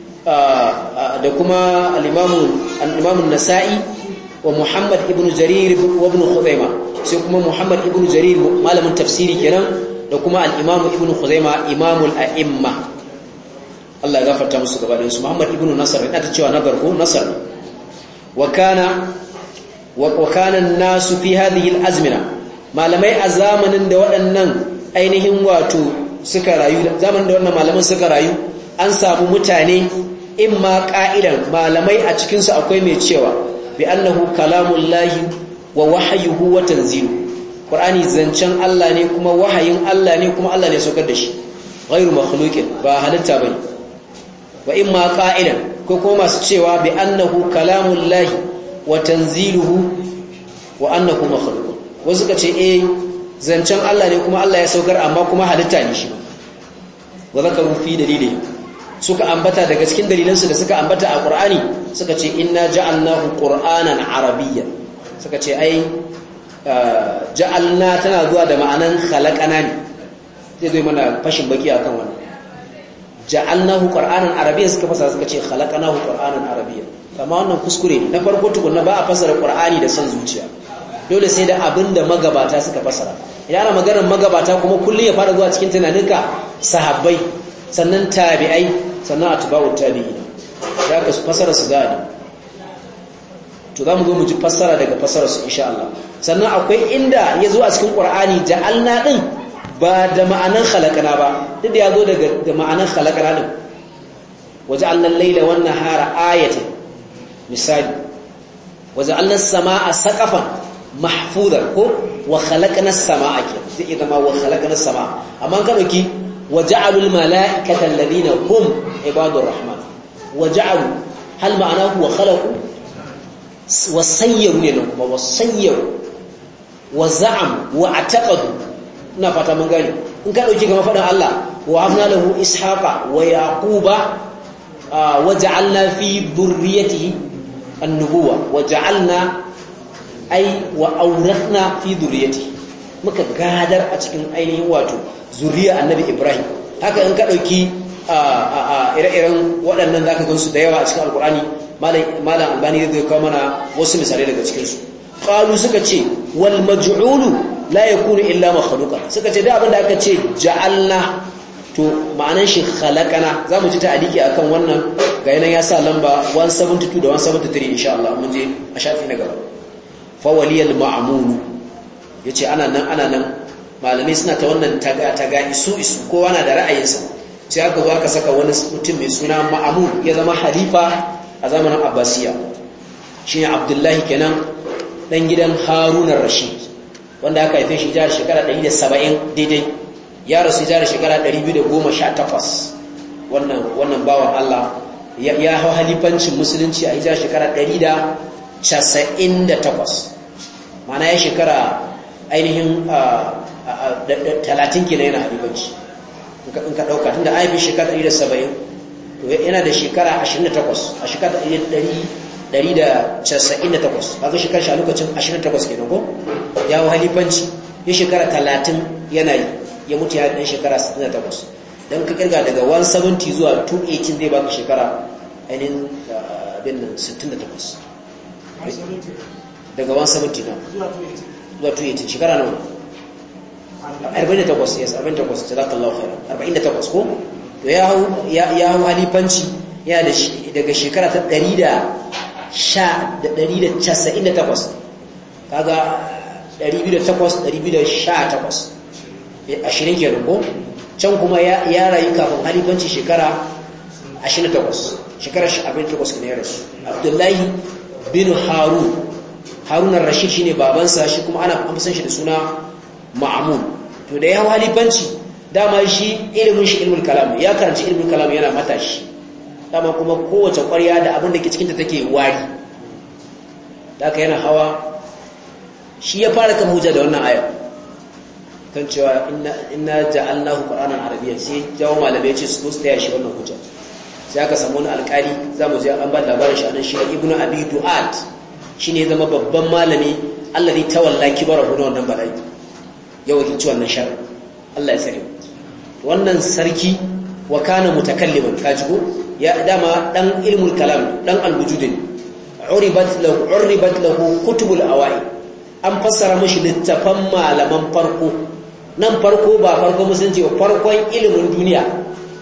da kuma al-Imam an-Nasa'i wa Muhammad ibn Jarir wa ibn Khuzaimah sai kuma Muhammad ibn Jarir malamin tafsiri kenan da kuma al-Imam ibn Khuzaimah imamul a'imma Allah ya gafarta musu gaba da su. Muhammad ibn Nasr ina ta cewa nazar ko Nasr wa kana wa kana an-nasu fi hadhihi al-azmina malamai a zamanin da waɗannan ainihin wato suka rayu zamanin da wannan malaman suka rayu an samu mutane imma qa'idan malamai a cikin su akwai mai cewa bi annahu kalamullahi wa wahyuhu wa tanzilu qur'ani zancen Allah ne kuma wahayin Allah ne kuma Allah ne saukar da shi ghairu makhluqin ba halitta bane wa imma qa'idan ko kuma masu cewa bi annahu kalamullahi wa tanziluhu wa annahu makhluq wasu ka ce eh zancen Allah ne kuma Allah ya saukar amma kuma halitta ne shi wa zakaru fi dalili suka ambata daga cikin dalilansu da suka ambata a Qur'ani suka ce inna ja'alnahu qur'anan arabiyyan suka ce ai ja'alna tana zuwa da ma'anan khalaqana ne zai zo mana fashin baki akan wannan ja'alnahu qur'anan arabiyyan suka fasara suka ce khalaqnahu qur'anan arabiyyan amma wannan kuskure ne na farko tukunna ba a fasara Qur'ani da san zuciya dole sai da abinda magabata suka fasara idan ana maganar magabata kuma kullun ya fara zuwa cikin tunaninka sahabbai sannan tabi'ai sannan atba'ut tabi'in da ka fasara su gani to zamu zo mu ji fasara daga fasara su insha Allah sannan akwai inda yazo a cikin Qur'ani ja'alna din ba da ma'anan khalaqana ba duk da yazo daga da ma'anan khalaqana din waja'alna al-layla wan-nahara ayatan misali waja'alna as-samaa'a saqafan mahfuzan ko wa khalaqna as-samaa'a zai idan ma wa khalaqna as-samaa'a amma ka dauki waja'alul malaa'ikata alladhina hum ibadur rahman waja'alu hal ma'anahu wa khalaqu wasayyaru ne kuma wasayyaru wa za'am wa ataqadu ina fata mun gani in ka dauki kamar fadan Allah wa habna lahu ishaqa wa yaquba waja'alna fi dhurriyyatihi an-nubuwwa waja'alna ay wa awrathna fi dhurriyyatihi muka gadar a cikin ainihin wato zuriya annabi Ibrahim haka in ka dauki ire-iren waɗannan zaka gansu da yawa a cikin alkur'ani malam albani zai kawo mana wasu misalai daga cikin su qalu suka ce wal maj'ulu la yakunu illa makhluqa suka ce da abinda aka ce ja'alna to ma'anan shi khalaqana zamu ji ta'aliki akan wannan ga yana ya sa lamba one seventy-two da one seventy-three insha Allah mun je a shafi na gaba fa waliyal ma'mul yace ana nan ana nan malamai suna ta wannan taga taga isu isu kowa na da ra'ayinsa sai aka zo aka saka wani mutum mai suna ma'mul ya zama halifa a zamanin Abbasiya shine Abdullahi kenan dan gidan Harun ar-Rashid wanda aka haife shi jihar shekara ɗari da saba'in daidai ya rasu jihar shekara ɗari biyu da goma sha takwas wannan wannan bawan Allah ya hau halifancin musulunci a jihar shekara ɗari da casa'in da takwas ma'ana ya shekara ainihin talatin kenan yana halifanci in ka ɗauka tun da aifin shekara ɗari da saba'in to yana da shekara ashirin da takwas a shekara ɗari da casa'in da takwas kaga shekara shi a lokacin ashirin da takwas kenan ko ya hau halifanci ya shekara talatin yana yi ya mutu ya ɗan shekara sittin da takwas don ka kirga daga one seventy zuwa two eighteen zai baka shekara ainihin abin nan sittin da takwas daga one seventy na zuwa two eighteen shekara nawa arba'in da takwas yes arba'in da takwas jazakallahu khairan arba'in da takwas ko to ya hau ya hau halifanci yana da daga shekara ta ɗari da casa'in da takwas kaga ɗari biyu da takwas ɗari biyu da sha takwas ashirin kenan ko can kuma ya rayu kafin halifanci shekara ashirin da takwas shekara abin takwas ne ya rasu Abdullahi bin Harun Harun ar-Rashid shine babansa shi kuma ana amsan shi da suna Ma'mun to da ya hawa halifanci dama shi ilimin shi ilmul kalam ya karanci ilmul kalam yana matashi dama kuma kowace ƙwarya da abin da ke cikin ta take wari da aka yana hawa shi ya fara kan hujja da wannan aya kan cewa inna ja'alnahu qur'anan arabiyyan sai jawo malamai ce su tsaya shi wannan hujja sai aka samu wani alƙali zamu je an ba labarin shi anan shi ibnu abi du'at shine ya zama babban malami alladhi tawalla kibarahu na wannan bala'i ya wakilci wannan sharri Allah ya sani wannan sarki wa kana mutakalliman kajigo ya dama dan ilmul kalam dan al-wujud uribat lahu uribat lahu kutubul awai an fassara mashi littafan malaman farko nan farko ba farko musulunci ba farkon ilimin duniya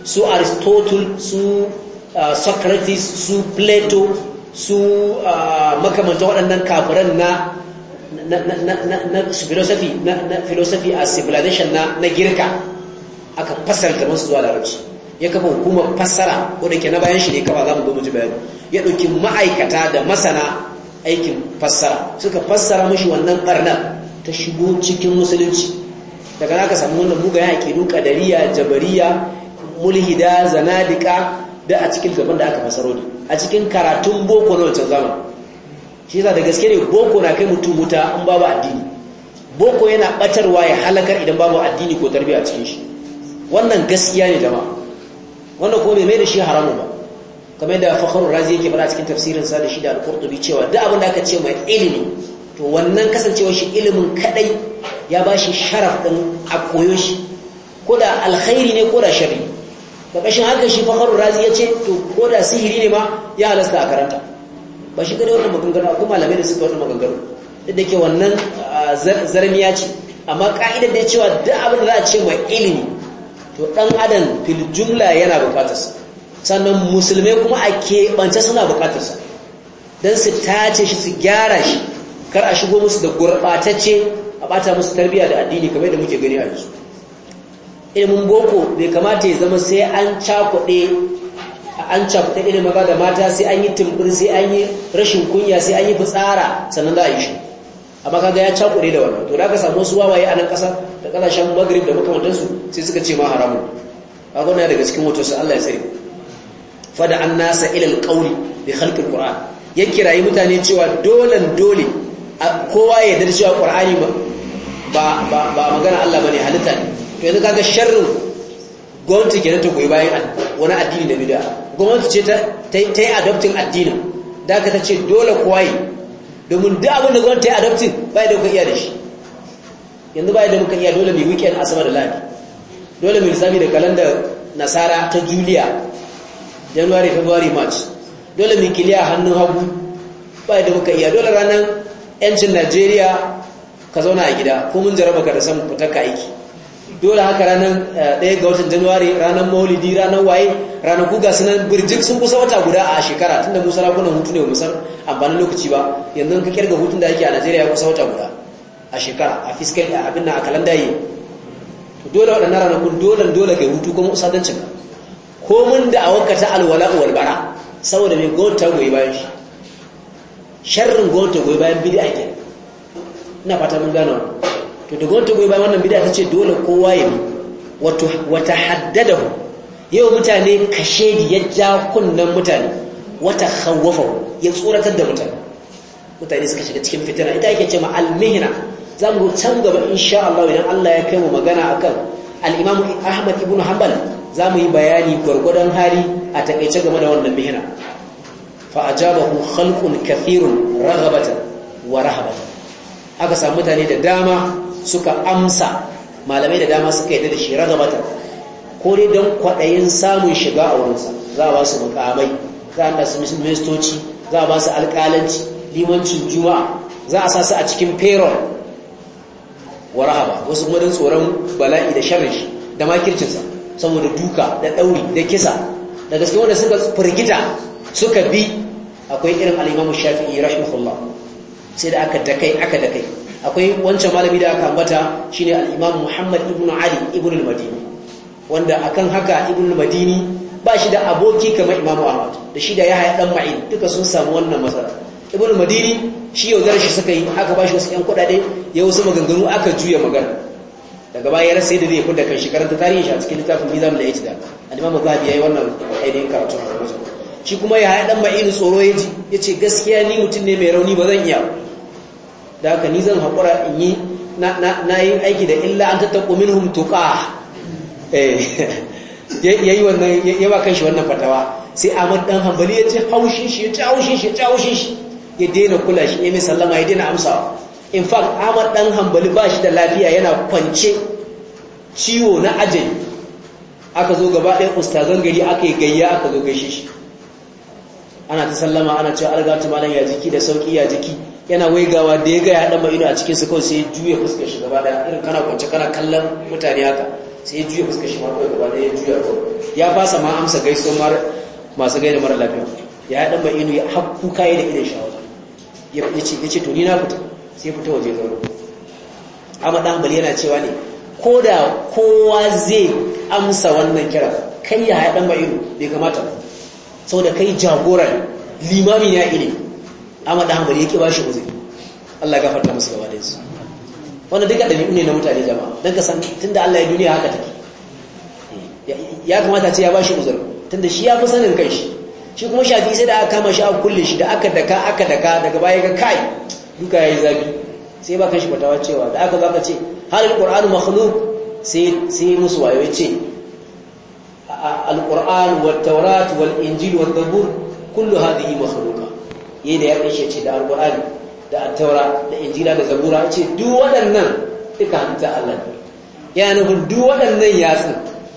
su Aristotle su uh, Socrates su Plato su uh, makamantan waɗannan kafiran na na na na, na, na philosophy na, na philosophy a civilization na na girka aka fassara ta musu zuwa larabci ya kafa hukumar fassara wanda ke na bayan shi ne kaba za mu zo mu ji bayani ya ɗauki ma'aikata da masana aikin fassara suka fassara mashi wannan barnar ta shigo cikin musulunci daga naka samu wannan mugayen aqidu qadariya jabariya mulhida zanadika da a cikin gaban da aka fassaro ne a cikin karatun boko na wancan zamani shi yasa da gaske ne boko na kai mutum wuta an babu addini boko yana batarwa ya halakar idan babu addini ko tarbiyya a cikin shi wannan gaskiya ne jama'a wannan kuma bai mai da shi haramu ba kamar yadda Fakhrur Razi yake faɗa cikin tafsirin sa da shi da Al-Qurtubi cewa duk abin da aka ce mai ilimi to wannan kasancewar shi ilimin kadai ya bashi sharaf din a koyo shi ko da alkhairi ne ko da sharri da kashin haka shi Fakhrur Razi yace to ko da sihiri ne ma ya halasta a karanta ba shi kadai wannan maganganu akwai malamai da suka wannan maganganu duk da ke wannan zarmiya ce amma ka'idar da cewa duk abin da za a ce mai ilimi to dan adam fil jumla yana bukatarsa sannan musulmai kuma a keɓance suna bukatarsa don su tace shi su gyara shi kar a shigo musu da gurɓatacce a ɓata musu tarbiyya da addini kamar da muke gani a yanzu ilimin boko bai kamata ya zama sai an cakuɗe an cakuɗe ilimin maza da mata sai an yi tumbur sai an yi rashin kunya sai an yi fitsara sannan za a yi shi amma kaga ya cakuɗe da wannan to da aka samu wasu wawaye a nan ƙasa da ƙasashen magrib da makamantansu sai suka ce ma haramun kaga wannan daga cikin motarsu Allah ya tsare fada an nasa ilal qawli bi khalqil qur'an ya kirayi mutane cewa dolan dole kowa ya yarda cewa qur'ani ba ba ba magana Allah bane halitta ne to yanzu kaga sharrin gwamnati kenan ta goyi bayan wani addini da bid'a gwamnati ce ta ta yi adopting addinin da aka tace dole kowa yi domin duk abin da gwamnati ta yi adopting bai da kuka iya da shi yanzu bai da muka iya dole mai weekend asabar da ladi dole mai lissafi da kalandar nasara ta juliya January, February, March dole mu kiliya hannun hagu bai da muka iya dole ranar yancin Najeriya ka zauna a gida ko mun jaraba ka da san fitar ka aiki dole haka ranar ɗaya ga watan January ranar Maulidi ranar waye ranar kuga sunan birjik sun kusa wata guda a shekara tunda mu sarakunan hutu ne mu san amfanin lokaci ba yanzu ka kirga hutun da ake a Najeriya kusa wata guda a shekara a fiscal abin nan a kalanda yi dole waɗannan ranakun dole dole kai hutu kuma usadancin ka ko mun da awakata alwala wal bara saboda mai gota goyi bayan shi sharrin gota goyi bayan bid'a ke ina fata mun gano to da gota goyi bayan wannan bid'a tace dole kowa ya bi wato wata haddadahu yau mutane kashedi ya ja kunnan mutane wata khawwafa ya tsoratar da mutane mutane suka shiga cikin fitina ita yake cewa al-mihna zamu can gaba insha Allah idan Allah ya kai mu magana akan al-Imam Ahmad ibn Hanbal za mu yi bayani gwargwadon hali a takaice game da wannan mihna fa ajabahu khalqun kathirun raghabatan wa rahabatan aka samu mutane da dama suka amsa malamai da dama suka yarda da shi raghabatan ko dai don kwadayin samun shiga a wurinsa za a ba su mukamai za a ba su ministoci za a ba su alƙalanci limancin juma'a za a sa su a cikin payroll wa rahaba wasu kuma don tsoron bala'i da sharri da makircinsa saboda duka da ɗauri da kisa da gaske wanda suka firgita suka bi akwai irin al-Imam Shafi'i rahimahullah sai da aka dakai aka dakai akwai wancan malami da aka ambata shine al-Imam Muhammad ibn Ali ibn al-Madini wanda akan haka ibn al-Madini ba shi da aboki kamar Imam Ahmad da shi da Yahya dan Ma'in duka sun samu wannan matsala ibn al-Madini shi yaudar shi suka yi aka bashi wasu ƴan kuɗaɗe ya wasu maganganu aka juya magana daga baya ya rasa yadda zai fita kan shi karanta tarihin shi a cikin littafin Mizan da Ijtihad al-Imam Zahabi yayi wannan ainihin karatu a wajen shi kuma ya haɗa dan Ma'in tsoro yaji yace gaskiya ni mutum ne mai rauni ba zan iya da haka ni zan hakura in yi na na yi aiki da illa an tattaqu minhum tuqa eh yayi wannan ya ba kan shi wannan fatawa sai Ahmad dan Hanbali ya ce haushin shi ya ci haushin shi ya ci haushin shi ya daina kula shi ya mai sallama ya daina amsawa in fact Ahmad dan Hanbali ba shi da lafiya yana kwance ciwo na ajali aka zo gaba ɗaya ustazan gari aka yi gayya aka zo gaishe shi ana ta sallama ana cewa algatu malam ya jiki da sauki ya jiki yana waigawa da ya ga ya dan ido a cikin su kawai sai ya juya fuskar shi gaba ɗaya irin kana kwance kana kallon mutane haka sai ya juya fuskar shi ma kawai gaba ɗaya ya juya ko ya fasa ma amsa gaiso mar masu gaida mara lafiya ya dan mai inu ya hakku kai da idan shawo ya ce yace to ni na fita sai fita waje zauro amma dan bali yana cewa ne koda kowa zai amsa wannan kira kai ya haɗa mai inu bai kamata saboda kai jagoran limami ne ya ilimi amma dan bali yake bashi uzuri Allah ya gafarta musu gaba da su wannan duka dabi'u ne na mutane jama'a dan ka san tunda Allah ya duniya haka take ya kamata ce ya bashi uzuri tunda shi ya fi sanin kanshi shi kuma shafi sai da aka kama shi aka kulle shi da aka daka aka daka daga baya ga kai duka yayi zabi sai ba kanshi fatawa cewa da aka zaka ce hal alqur'anu makhluq sai sai musu wayo yace alqur'an wat tawrat wal injil wal zabur kullu hadhihi makhluqa yayi da ya kace ce da alqur'ani da at-taura da injila da zabura ce duk waɗannan duka hanta Allah ne yana nufin duk waɗannan yatsun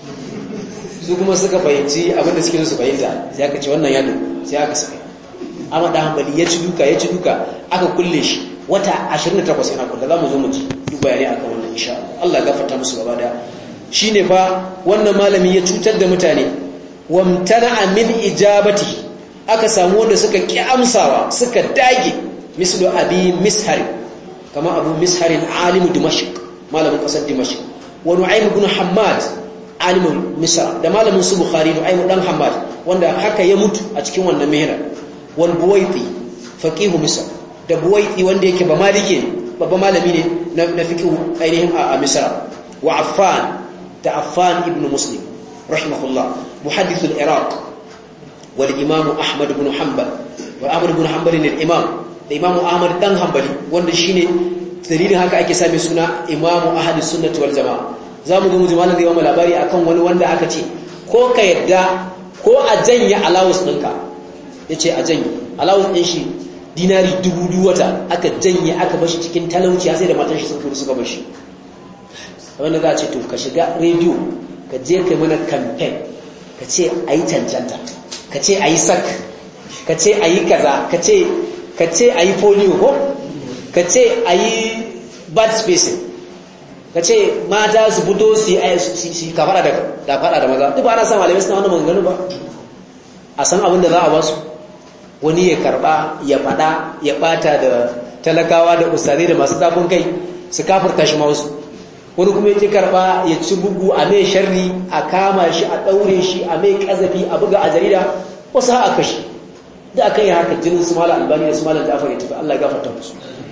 su kuma suka fahimci abinda suke su fahimta sai aka ce wannan yado sai aka saka amma da hanbali ya ci duka ya ci duka aka kulle shi wata ashirin da takwas yana kulle zamu zo mu ji duk bayani akan wannan insha Allah Allah ya gafarta musu gaba daya shine fa wannan malami ya cutar da mutane wamtana min ijabati aka samu wanda suka ki amsawa suka dage mislu abi mishar kama abu mishar alim dimashq malamin kasar dimashq wa nu'aym ibn hammad alimin misra da malamin su bukhari nu'aym dan hammad wanda haka ya mutu a cikin wannan mihra wal buwaiti faqihu misr da buwaiti wanda yake ba malike babban malami ne na fiqhu ainihin a misra wa affan da affan ibn muslim rahimahullah muhaddith al-iraq wal imam ahmad ibn hanbal wa ahmad ibn hanbal ne al-imam da imam ahmad dan hanbali wanda shine dalilin haka ake same suna imam ahli sunnah wal jamaa zamu ga mujimalan da yawan labari akan wani wanda aka ce ko ka yadda ko a janye allowance ɗinka yace a janye allowance ɗin shi dinari dubu dubu wata aka janye aka bashi cikin talauci sai da matan shi sun suka bashi wanda za a ce to ka shiga radio ka je kai mana campaign ka ce ayi cancanta ka ce ayi sak ka ce ayi kaza ka ce ka ce ayi polio ko ka ce ayi bad spacing ka ce mata su fito su yi kafara da fada da maza duk ba ana san malamai suna wannan maganganu ba a san abin da za a ba su wani ya karba ya fada ya bata da talakawa da ustazai da masu zafin kai su kafirta shi ma wasu wani kuma ya ce karba ya ci bugu a mai sharri a kama shi a daure shi a mai kazafi a buga a jarida wasu ha a kashi da aka yi haka jinin su mala albani da su mala jafar ya tafi Allah ya gafarta musu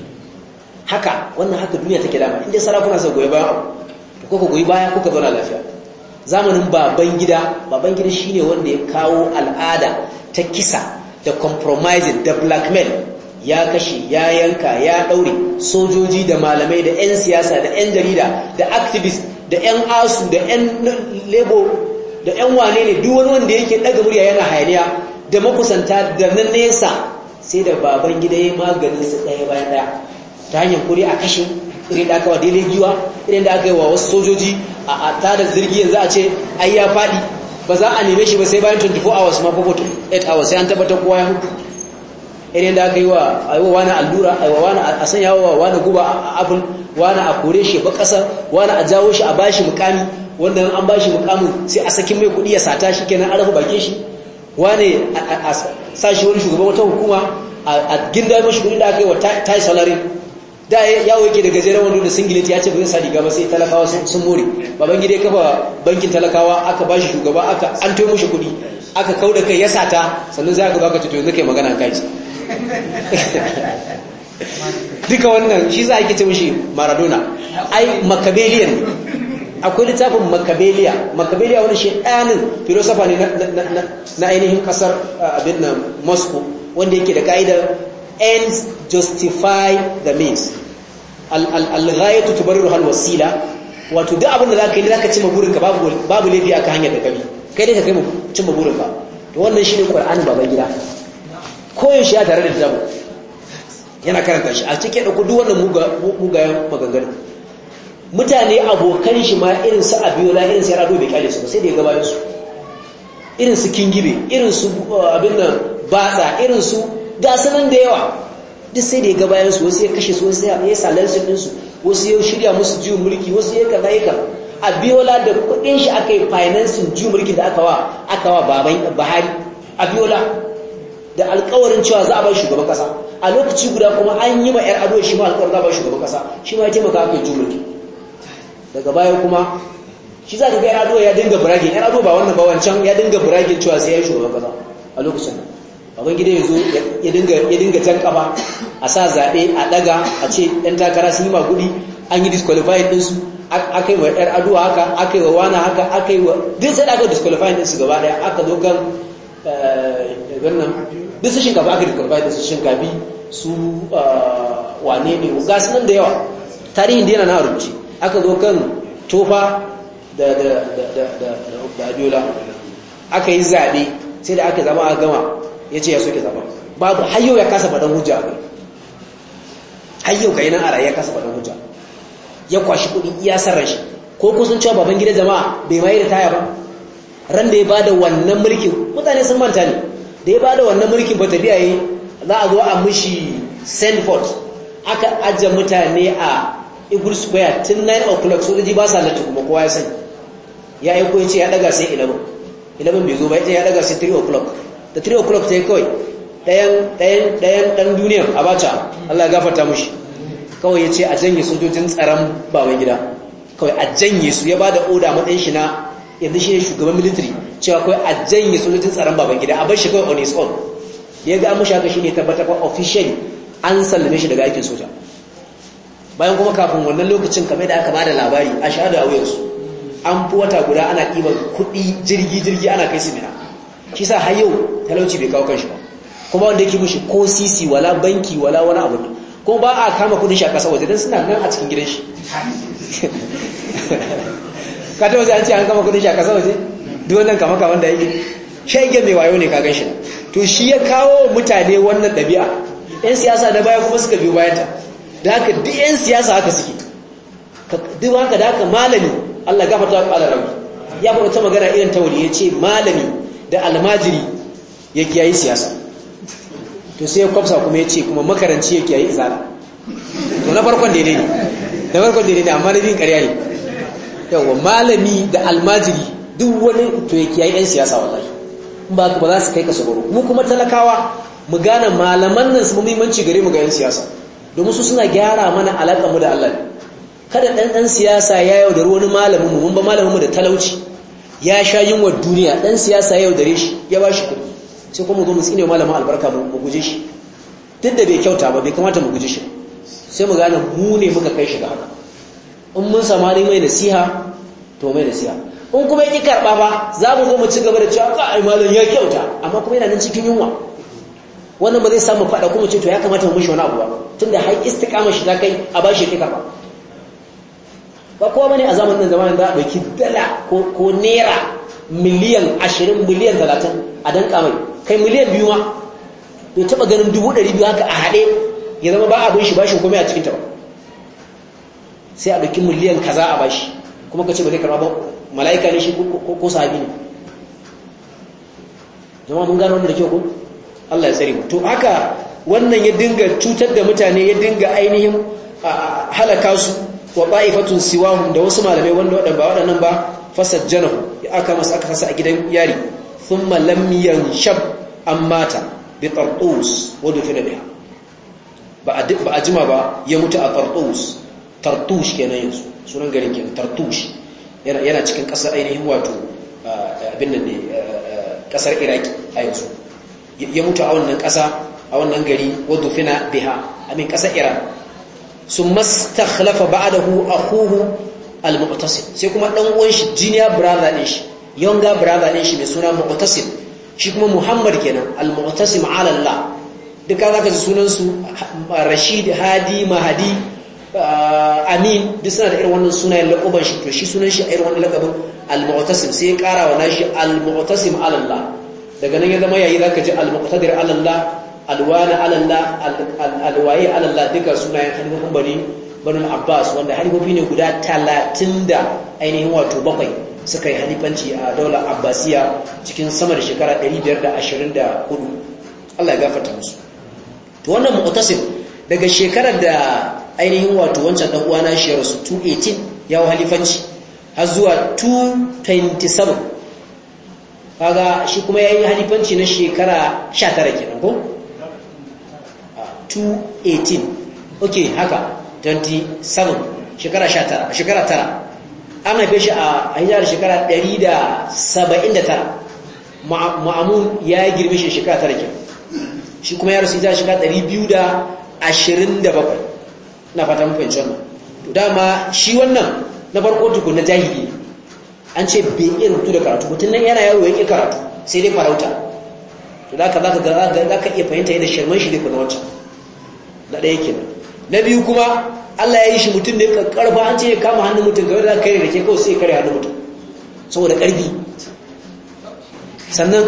haka wannan haka duniya take dama inda sarakuna sa goyi baya ko ka goyi baya ko ka zauna lafiya zamanin baban gida baban gida shine wanda ya kawo al'ada ta kisa da compromising da blackmail ya kashe ya yanka ya daure sojoji da malamai da ƴan siyasa da ƴan jarida da activist da ƴan asu da ƴan labor da ƴan wane ne duk wani wanda yake daga murya yana hayaniya da makusanta da nan nesa sai da baban gida ya maganin su ɗaya bayan ɗaya ta hanyar kuri a kashe irin da aka wa daidai giwa irin da aka yi wa wasu sojoji a tada zirgi yanzu a ce ai ya faɗi ba za a neme shi ba sai bayan twenty-four hours ma ko eight hours sai an tabbatar kowa ya mutu irin da aka yi wa aiwa wani allura aiwa wani a sanya wa wani guba a apple wani a kore shi ba ƙasa wani a jawo shi a bashi mukami wanda an bashi mukamin sai a sakin mai kuɗi ya sata shi kenan an rufe bakin shi wani a sa shi wani shugaban wata hukuma a ginda mashi kuɗi da aka yi wa tai salary da yawo yake da gajeren wando da singileti ya ce ba zai sa riga ba sai talakawa sun more baban gida ya kafa bankin talakawa aka bashi shugaba aka an toyo mishi kuɗi aka kauda kai ya sata sannan zai aka baka to yanzu kai magana kai duka wannan shi za a yake ce mishi Maradona ai Machiavellian akwai littafin Machiavellia Machiavellia wani shedanin filosofa ne na ainihin kasar abin nan Moscow wanda yake da ka'idar ends justify the means al-ghayatu tubarriru al-wasila wato duk abin da zaka yi zaka cimma burinka babu babu laifi aka hanyar da kabi kai dai ka kai cimma burinka to wannan shine Qur'ani baban gida koyin shi ya tare da kitabu yana karanta shi a cikin dauko duk wannan mugayen maganganu mutane abokan shi ma irin su Abiola irin su Yarado bai kale su ba sai da ya gabatar su irin su Kingibe irin su abin nan Batsa irin su da sanan da yawa duk sai da ya ga bayan su wasu ya kashe su wasu ya salar su din su wasu ya shirya musu jiwon mulki wasu ya kaza ya kaza Abiola da kudin shi aka yi financing ju mulkin da aka wa aka wa baban Buhari. Abiola da alƙawarin cewa za a bar shugaban kasa a lokaci guda kuma an yi ma yar ado shi ma alƙawarin za a bar shugaban kasa shi ma ya taimaka aka yi ju mulki. Daga baya kuma shi za ka ga yar ado ya dinga burage yar ado ba wannan ba wancan ya dinga burage cewa sai ya yi shugaban kasa a lokacin nan baban gida ya zo ya dinga ya dinga jan kafa a sa zaɓe a ɗaga a ce ɗan takara sun yi magudi an yi disqualifying ɗinsu aka yi wa ‘yar aduwa haka aka yi wa wana haka aka yi wa duk sai da aka disqualifying ɗinsu gaba ɗaya aka zo kan gannan duk su shinkafa aka disqualifying ɗinsu shinkafi su wane ne ga su nan da yawa tarihin da yana na rubuce aka zo kan tofa da Abiola aka yi zaɓe sai da aka zama a gama ya ce ya soke zama babu hayyau ya kasa faɗin hujja a hayyau ga yanar ara ya kasa faɗin hujja ya kwashi kuɗi iya sarra shi ko kusan cewa baban gida jama'a bai mai da taya ba ran da ya bada wannan mulkin mutane sun manta ne da ya bada wannan mulkin ba tafiya yi za a zo a mishi Sandford aka ajiye mutane a Eagle Square tun nine o'clock sojoji ba sa lati kuma kowa ya sani ya aiko ya ce ya daga sai eleven eleven bai zo ba ya daga sai three o'clock da three o'clock ta yi kawai ɗayan ɗan duniyar Abacha Allah ya gafarta mushi kawai ya ce a janye sojojin tsaron baban gida kawai a janye su ya ba da oda matsayin shi na yanzu shi ne shugaban military cewa kawai a janye sojojin tsaron baban gida a bar shi kawai on his own ya ga mushi haka shi ne tabbatar kwa officially an sallame shi daga aikin soja bayan kuma kafin wannan lokacin kamar da aka ba da labari a shahada a wuyansu an fi wata guda ana ɗiban kuɗi jirgi-jirgi ana kai su mina shi sa har yau talauci bai kawo kanshi ba kuma wanda yake mushi ko sisi wala banki wala wani abu kuma ba a kama kudin shi a ƙasa waje don suna nan a cikin gidan shi ka ta waje an ce an kama kudin shi a ƙasa waje duk wannan kama kaman da yake shege mai wayo ne ka gan shi to shi ya kawo mutane wannan ɗabi'a yan siyasa da baya kuma suka biyo bayanta da haka duk yan siyasa haka suke duk haka da haka malami Allah gafarta wa ƙala rabi ya faɗa ta magana irin ta wuri ya ce malami da almajiri ya kiyayi siyasa to sai ya kwafsa kuma ya ce kuma makaranci ya kiyayi izala to na farkon daidai ne na farkon daidai ne amma na biyun ƙarya ne yawa malami da almajiri duk wani to ya kiyayi ɗan siyasa wallahi in ba ba za su kai ka sabaro mu kuma talakawa mu gane malaman nan su muhimmanci gare mu ga yan siyasa domin su suna gyara mana alaƙar mu da Allah kada ɗan ɗan siyasa ya yaudari wani malamin mu mun ba malamin mu da talauci ya sha yunwa duniya ɗan siyasa ya yaudare shi ya ba shi kuɗi sai kuma zo mu tsine malamin albarka mu guje shi duk da bai kyauta ba bai kamata mu guje shi sai mu gane mu ne muka kai shi ga haka in mun samu hali mai nasiha to mai nasiha in kuma yaki karba ba za mu zo mu ci gaba da cewa ka ai malam ya kyauta amma kuma yana nan cikin yunwa wannan ba zai samu fada kuma ce to ya kamata mu mishi wani abu ba tunda har istiqama shi ta kai a ba shi yaki karba ba kowa bane a zamanin zamanin da dauki dala ko ko naira miliyan ashirin miliyan talatin a danka mai kai miliyan biyu ma bai taba ganin dubu ɗari biyu haka a haɗe ya zama ba abin shi bashin komai a cikinta ba sai a ɗauki miliyan kaza a bashi kuma ka ce ba zai karɓa ba mala'ika ne shi ko sahabi ne jama'a mun gano wanda da kyau ko Allah ya tsare mu to haka wannan ya dinga cutar da mutane ya dinga ainihin halaka su wa ba'ifatun siwahum da wasu malamai wanda waɗanda ba waɗannan ba fasajjanahu aka masa aka fasa a gidan yari thumma lam yanshab ammata bi tartus wa dufina biha ba a ba a jima ba ya mutu a tartus tartush kenan yanzu sunan garin kenan tartush yana yana cikin kasar ainihin wato abin nan ne kasar Iraki a yanzu ya mutu a wannan kasa a wannan gari wa dufina biha amin kasar Iran summa istakhlafa ba'dahu akhuhu al-mu'tasim sai kuma dan uwan shi junior brother din shi younger brother din shi mai suna mu'tasim shi kuma Muhammad kenan al-mu'tasim ala Allah duka zaka ji sunan su Rashid Hadi Mahdi Amin duk suna da irin wannan sunayen laƙaban shi to shi sunan shi irin wannan laƙabin al-mu'tasim sai ya ƙara wa nashi al-mu'tasim ala Allah daga nan ya zama yayi zaka ji al-muqtadir ala Allah alwana ala Allah alwayi ala Allah duka sunayen halifofin bani bani Abbas wanda halifofi ne guda talatin da ainihin wato bakwai suka yi halifanci a daular Abbasiya cikin sama da shekara ɗari biyar da ashirin da hudu Allah ya gafarta musu to wannan mu'tasim daga shekarar da ainihin wato wancan dan uwana shi ya rasu two eighteen yawo halifanci har zuwa two twenty-seven kaga shi kuma yayi halifanci na shekara sha tara kenan ko two eighteen okay haka twenty-seven shekara sha tara shekara tara an haife shi a hijirar shekara ɗari da saba'in da tara Ma'amun ya girme shi shekara tara kenan shi kuma ya rasu ita shekara ɗari biyu da ashirin da bakwai ina fata mun fahimci wannan to dama shi wannan na farko tukun na jahili an ce bai iya rubutu da karatu mutum nan yana yaro yake karatu sai dai farauta to da ka zaka ga zaka iya fahimta yadda shirman shi ne kuma wancan na ɗaya kenan na biyu kuma Allah ya yi shi mutum ne karfa an ce ya kama hannun mutum kawai da kare rake kawai sai ya kare hannun mutum saboda karfi sannan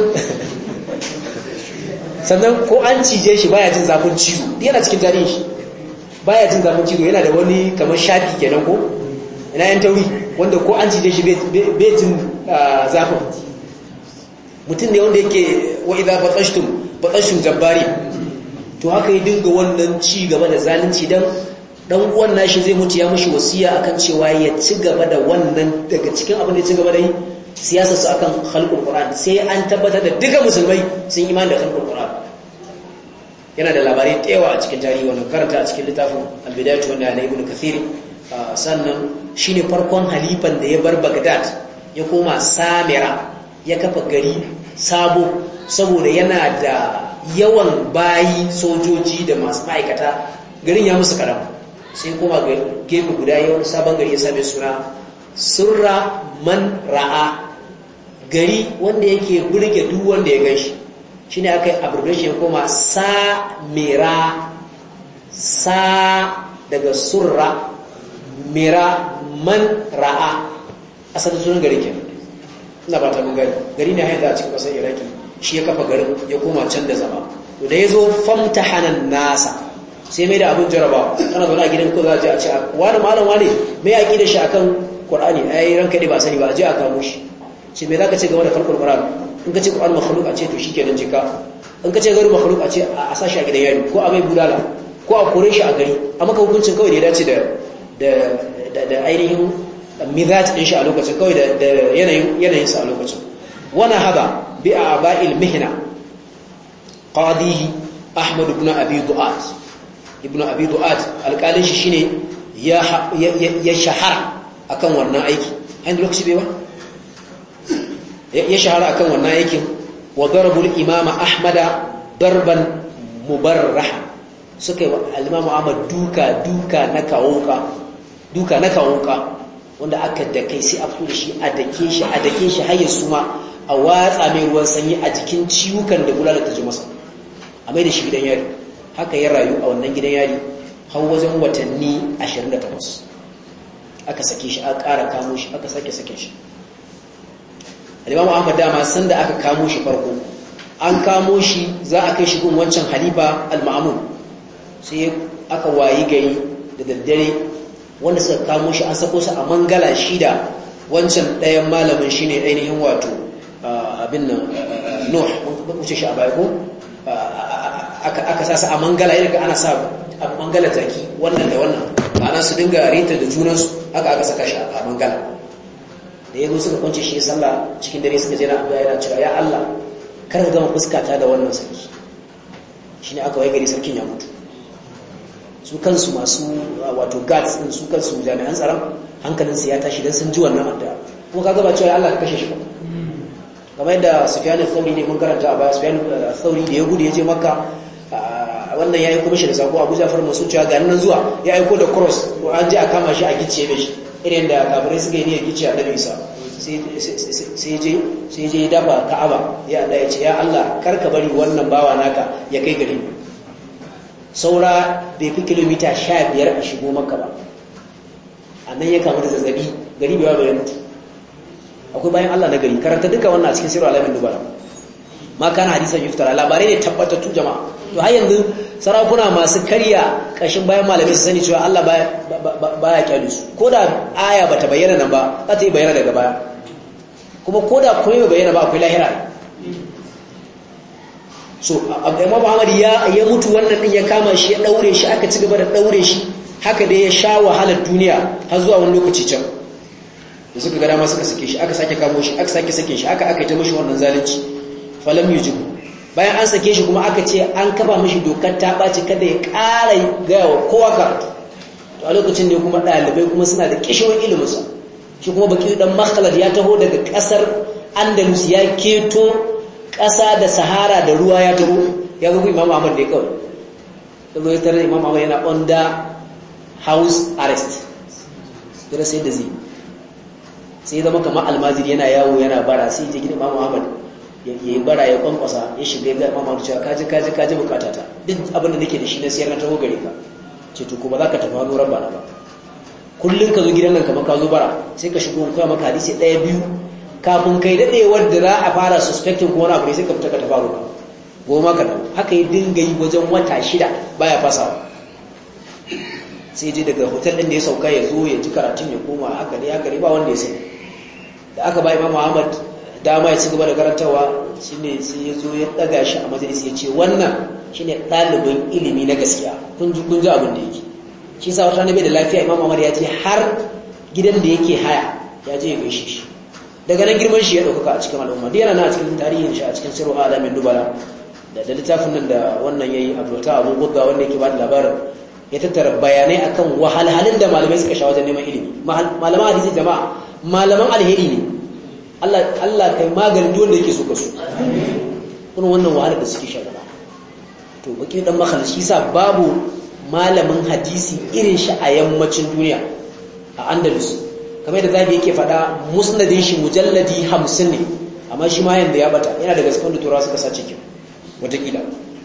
sannan ko an cije shi baya jin zafin ciwo yana cikin tarihin shi baya jin zafin ciwo yana da wani kamar shafi kenan ko ina yan tauri wanda ko an cije shi bai jin zafin mutum ne wanda yake wa idza batashtum batashtum jabbari to haka ya dinga wannan ci gaba da zalunci dan dan uwan nashi zai mutu ya mushi wasiya akan cewa ya ci gaba da wannan daga cikin abin da ya ci gaba da yi siyasar su akan khalqul qur'an sai an tabbatar da duka musulmai sun imani da khalqul qur'an yana da labarai tsewa a cikin tarihi wannan karanta a cikin littafin al-bidayatu wa nihaya ibn kathir sannan shine farkon halifan da ya bar Baghdad ya koma Samira ya kafa gari sabo saboda yana da yawan bayi sojoji da masu ma'aikata garin ya musu karam sai koma gefe guda yawan sabon gari ya same suna surra man ra'a gari wanda yake burge duk wanda ya ganshi shine aka yi abbreviation koma Samira sa daga surra mira man ra'a asalin sunan gari kenan ina ba ta mun gari gari ne haida a cikin kasar Iraki shi ya kafa garin ya koma can da zama to da yazo famtahanan nasa sai mai da abin jarabawa ana zaune a gidan ko za a je a ce wani malam wani mai yaki da shi akan Qur'ani ai ranka dai ba sani ba a je a kamo shi ce me zaka ce game da farkon Qur'ani in ka ce Qur'an makhluq a ce to shikenan jika in ka ce garu makhluq a ce a sashi a gidan yari ko a mai bulala ko a kore shi a gari amma ka hukuncin kawai da ya dace da da da ainihin mizaj din shi a lokacin kawai da yanayin yanayin sa a lokacin wana hada bi a'ba'il mihna qadihi Ahmad ibn Abi Du'at ibn Abi Du'at alƙalin shi shine ya ya shahara akan wannan aiki an lokaci bai ba ya shahara akan wannan aikin wa darabul imama Ahmada darban mubarraha suka yi al-Imam Ahmad duka duka na kawuka duka na kawuka wanda aka dake sai a fito da shi a dake shi a dake shi har ya suma a watsa mai ruwan sanyi a jikin ciwukan da bulala ta ji masa a mai da shi gidan yari haka ya rayu a wannan gidan yari har wajen watanni ashirin da takwas aka sake shi aka ƙara kamo shi aka sake sake shi al-Imam Ahmad dama san da aka kamo shi farko an kamo shi za a kai shi gun wancan halifa al-Ma'mun sai aka wayi gari da daddare wanda suka kamo shi an sako su a mangala shida wancan ɗayan malamin shine ainihin wato abin nan Nuh mun wuce shi a baya ko aka aka sa su a mangala idan ana sa a mangala zaki wannan da wannan ma'ana su dinga rita da junansu haka aka saka shi a mangala da yazo suka kwance shi sallah cikin dare suka je na addu'a yana cewa ya Allah kar ka gama fuskata da wannan sarki shine aka waye gari sarkin ya mutu su kansu masu wato guards din su kansu jami'an tsaron hankalin su ya tashi dan sun ji wannan addu'a kuma kaga ba cewa Allah ka kashe shi ba kamar yadda Sufyan al-Thawri ne mun karanta a baya Sufyan al-Thawri da ya gudu ya je Makka wannan ya aiko mishi da sako Abu Ja'far Mansur cewa ga nan zuwa ya aiko da cross to an je a kama shi a gice da shi irin da kafirai suka yi ne gice Annabi Isa sai sai je sai je dafa Ka'aba ya Allah ya ce ya Allah karka bari wannan bawa naka ya kai gari saura bai fi kilomita sha biyar a shigo Makka ba annan ya kamu da zazzabi gari bai ba mutu akwai bayan Allah na gari karanta duka wannan a cikin sirru alamin dubara ma kana hadisan yuftara labarai ne tabbatattu jama'a to har yanzu sarakuna masu karya kashin bayan malamai su sani cewa Allah baya baya kyale su koda aya bata bayyana nan ba za ta yi bayyana daga baya kuma koda komai bai bayyana ba akwai lahira so Imam Muhammad ya ya mutu wannan din ya kama shi ya daure shi aka ci gaba da daure shi haka dai ya sha wahalar duniya har zuwa wani lokaci can da suka ga dama suka sake shi aka sake kamo shi aka sake sake shi aka aka yi ta mishi wannan zalunci falam yujibu bayan an sake shi kuma aka ce an kafa mishi dokar ta ɓaci kada ya ƙara gaya wa kowa karatu to a lokacin ne kuma ɗalibai kuma suna da kishewar iliminsa shi kuma baki dan Makhlad ya taho daga ƙasar Andalus ya keto ƙasa da Sahara da ruwa ya taho ya ga Imam Ahmad ne kawai da ya tare Imam Ahmad yana under house arrest da sai da zai sai zama kamar almajiri yana yawo yana bara sai je gidan Imam Ahmad ya yi bara ya kwankwasa ya shiga ga Imam Ahmad cewa kaji kaji kaji bukatata duk abin da nake da shi na siyar na taho gare ka ce to ko ba za ka tafi hannu rabba na ba kullun ka zo gidan nan kamar ka zo bara sai ka shigo kai maka hadisi daya biyu kafin kai dade wanda za a fara suspecting ko wani abu ne sai ka fita ka tafi ruwa goma ka dawo haka ya dinga yi wajen wata shida baya fasawa sai je daga hotel din da ya sauka ya zo ya ji karatun ya koma haka ne haka ne ba wanda ya sani da aka ba Imam Ahmad dama ya ci gaba da karantawa shine sai ya zo ya daga shi a majalisi ya ce wannan shine ɗalibin ilimi na gaskiya kun ji kun ji abin da yake shi sa wata nabi da lafiya Imam Ahmad ya ce har gidan da yake haya ya je ya gaishe shi daga nan girman shi ya dauka a cikin al'umma da yana na cikin tarihin shi a cikin sirru alamin dubala da da littafin nan da wannan yayi Abdulta Abu Gudda wanda yake ba da labarin ya tattara bayanai akan wahalhalun da malamai suka sha wajen neman ilimi malaman hadisi jama'a malaman alheri ne Allah Allah kai maganin duk wanda yake so ka so kuma wannan wahalar da suke sha gaba to baki dan Makhlad shi sa babu malamin hadisi irin shi a yammacin duniya a Andalus kamar da zabi yake fada musnadin shi mujalladi hamsin ne amma shi ma yanda ya bata yana daga cikin da turawa suka sace kin watakila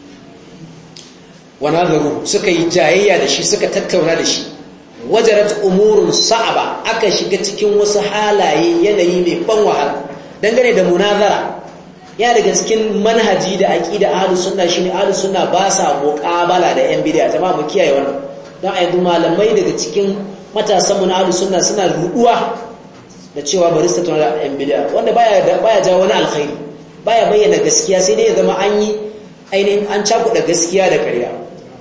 wanazaru suka yi jayayya da shi suka tattauna da shi wajarat umurun sa'aba aka shiga cikin wasu halaye yanayi mai ban wahala dangane da munazara ya daga cikin manhaji da aqida ahlus sunna shine ahlus sunna ba sa muqabala da yan bid'a jama'a mu kiyaye wannan dan a yanzu malamai daga cikin matasan mu na ahlus sunna suna ruduwa da cewa bari su tattauna da yan bid'a wanda baya baya jawo wani alkhairi baya bayyana gaskiya sai dai ya zama an yi ainihin an cakuɗa gaskiya da ƙarya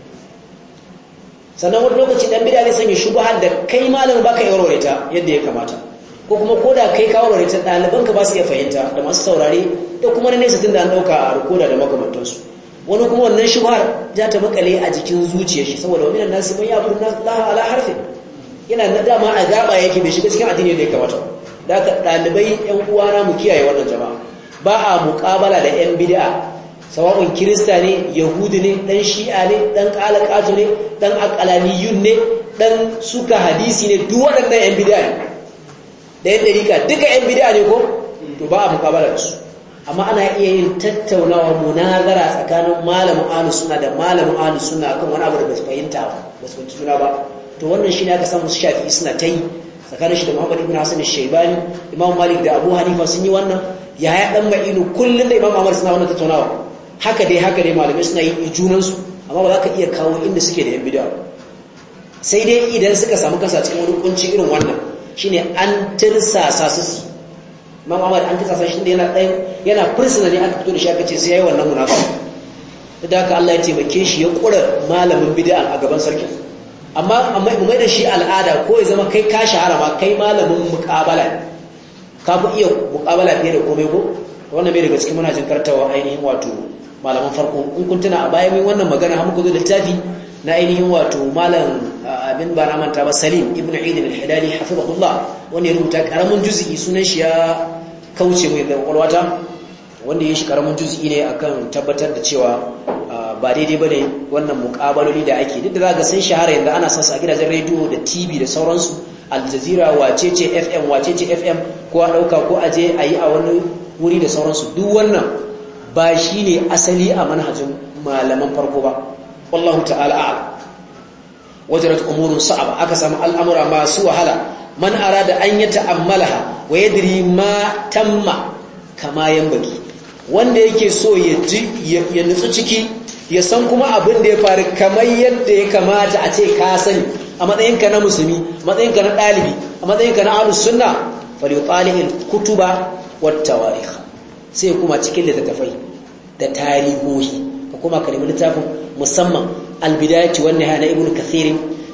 sannan wani lokaci dan bid'a ne sanya shubha da kai malamin baka yi warware ta yadda ya kamata ko kuma koda kai ka warware ta ɗaliban ka ba su iya fahimta da masu saurare da kuma ne nesa tunda an dauka a rikoda da makamantan su wani kuma wannan shubhar za ta makale a jikin zuciyar shi saboda wani nan nasu man yabu Allah ala harfin yana na dama a gaba yake bai shiga cikin addini da ya kamata da haka ɗalibai ƴan uwana mu kiyaye wannan jama'a ba a muƙabala da ƴan bid'a sawa'un kirista ne yahudi ne dan shi'a ne dan qalaqatu ne dan aqlaniyun ne dan suka hadisi ne duk waɗannan ƴan bid'a ne da yan dariƙa duka ƴan bid'a ne ko to ba a muƙabala da su amma ana iya yin tattaunawa munazara tsakanin malamin ahlus sunna da malamin ahlus sunna akan wani abu da ba su fahimta ba ba su fahimci juna ba to wannan shine aka samu su Shafi'i suna tayi tsakanin shi da Muhammad ibn Hasan al-Shaybani Imam Malik da Abu Hanifa sun yi wannan Yahya dan Ma'inu kullun da Imam Ahmad suna wannan tattaunawa haka dai haka dai malamai suna yi junansu amma ba za ka iya kawo inda suke da yan bid'a sai dai idan suka samu kansa cikin wani kunci irin wannan shine an tirsasa su Imam Ahmad an tirsasa shi da yana dan yana fursuna ne aka fito da shi aka ce sai yayi wannan munafiki da haka Allah ya taimake shi ya kura malamin bid'a a gaban sarki amma amma mai da shi al'ada ko ya zama kai ka shahara ma kai malamin muqabala ka fi iya muqabala fiye da komai ko wannan bai daga cikin manhajin kartawa ainihin wato malaman farko in kun tuna a bayan min wannan magana har muka zo littafi na ainihin wato malam abin ba na manta ba Salim ibn Eid al-Hilali hafizahullah wanda ya rubuta karamin juz'i sunan shi ya kauce mai da kwalwata wanda ya shi karamin juz'i ne akan tabbatar da cewa ba daidai bane wannan muqabaloli da ake duk da zaka san shahara yanzu ana san su a gidajen radio da T V da sauransu Al Jazeera wacece F M wacece F M ko a dauka ko aje ayi a wani wuri da sauransu duk wannan ba shi ne asali a manhajin malaman farko ba wallahu ta'ala a'lam wajarat umurun sa'aba aka samu al'amura masu wahala man arada an yata'ammalaha wa yadri ma tamma kama yanbaki wanda yake so ya ji ya nutsu ciki ya san kuma abin da ya faru kamar yadda ya kamata a ce ka sani a matsayinka na musulmi a matsayinka na dalibi a matsayinka na ahlus sunna falyutalihil kutuba wat tawarikh sai kuma cikin littattafai da tarihohi ka kuma ka nemi littafin musamman al-bidayati wan nihaya na ibnu kathir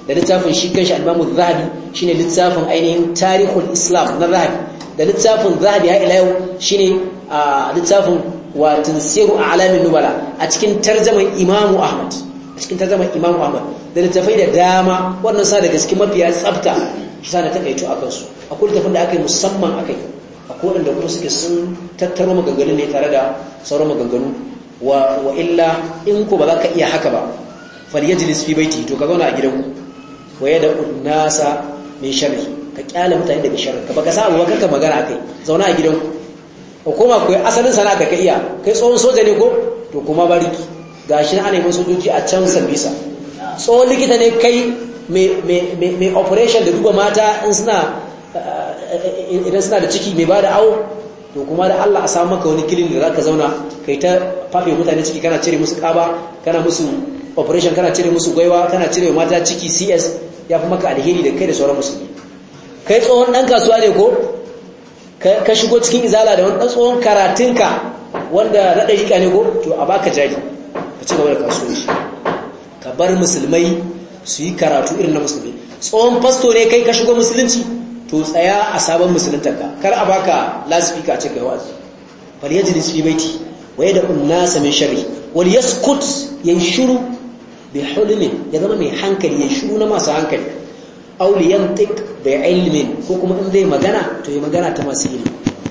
da littafin shi kanshi al-Imam az-Zahabi shine littafin ainihin Tarikhul Islam na Zahabi da littafin Zahabi har ila yau shine littafin wa Tansiru A'lamin Nubala a cikin tarjaman Imam Ahmad a cikin tarjaman Imam Ahmad da littafai da dama wannan sa daga cikin mafiya tsafta shi sa na takaito akan su akwai littafin da aka yi musamman akai akwai wanda kuma suke sun tattaro maganganu ne tare da sauran maganganu wa wa illa in ko ba za ka iya haka ba falyajlis fi baiti to ka zauna a gidanku wa yada unnasa min sharri ka kyale mutane daga sharri ka baka sa abu ka magana akai zauna a gidanku ko kuma kai asalin sana'a da ka iya kai tsohon soja ne ko to kuma bariki gashi ana yin sojoji a can Sambisa tsohon likita ne kai mai mai mai operation da duba mata in suna idan suna da ciki mai bada awo to kuma da Allah a samu maka wani kilin da zaka zauna kai ta fafe mutane ciki kana cire musu kaba kana musu operation kana cire musu gwaiwa kana cire mata ciki C S ya fi maka alheri da kai da sauran musulmi kai tsohon dan kasuwa ne ko ka shigo cikin izala da wani dan tsohon karatunka wanda na dakika ne ko to a baka jari ka ci gaba da kasuwanci ka bar musulmai su yi karatu irin na musulmi tsohon fasto ne kai ka shigo musulunci to tsaya a sabon musuluntarka kar a baka lasfika a cikin wazi fal yajlis fi baiti wa yad'u an-nasa min sharri wal yaskut yanshuru bi hulmin ya zama mai hankali ya shiru na masu hankali aw li yantiq bi ilmin ko kuma in zai magana to ya magana ta masu ilimi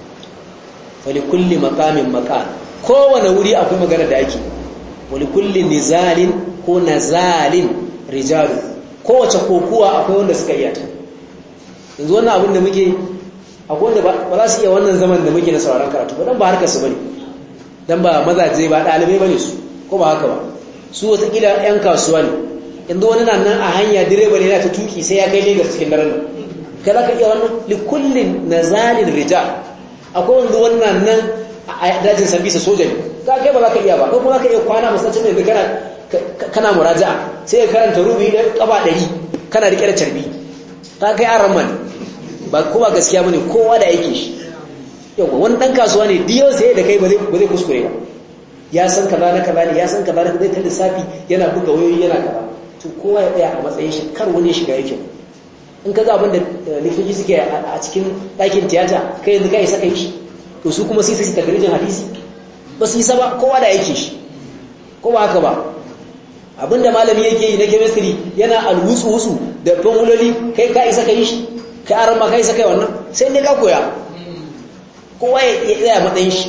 fa li kulli maqamin maqal kowane wuri akwai magana da ake wa li kulli nizalin ko nazalin rijalu kowace kokuwa akwai wanda suka iya ta yanzu wannan abin da muke akwai wanda ba za su iya wannan zaman da muke na sauraron karatu ba dan ba harkar su bane dan ba mazaje ba dalibai bane su ko ba haka ba su wata kila yan kasuwa ne yanzu wani nan a hanya direba ne yana ta tuki sai ya kai Lagos cikin daren nan kada ka iya wannan li kullin nazalin rijal akwai wanda wannan nan a dajin Sambisa soja ne ka kai ba za ka iya ba ko kuma ka iya kwana masallacin da kana kana muraja'a sai ka karanta rubi da kafa ɗari kana rike da carbi ta kai aran man ba kuma gaskiya bane kowa da yake shi yawa wani dan kasuwa ne diyo sai da kai ba zai ba zai kuskure ba ya san kaza na kaza ne ya san kaza ne zai ta lissafi yana buga wayoyi yana kaza to kowa ya tsaya a matsayin shi kar wani ya shiga yake in kaga abin da likitoci suke a cikin ɗakin tiyata kai yanzu kai saka shi to su kuma sai su tadrijin hadisi ba su yi saba kowa da yake shi ko ba haka ba abinda malami yake yi na chemistry yana alwusu-wusu da formuloli kai ka isa kai shi kai aran ma kai isa kai wannan sai ne ka koya kowa ya tsaya matsayin shi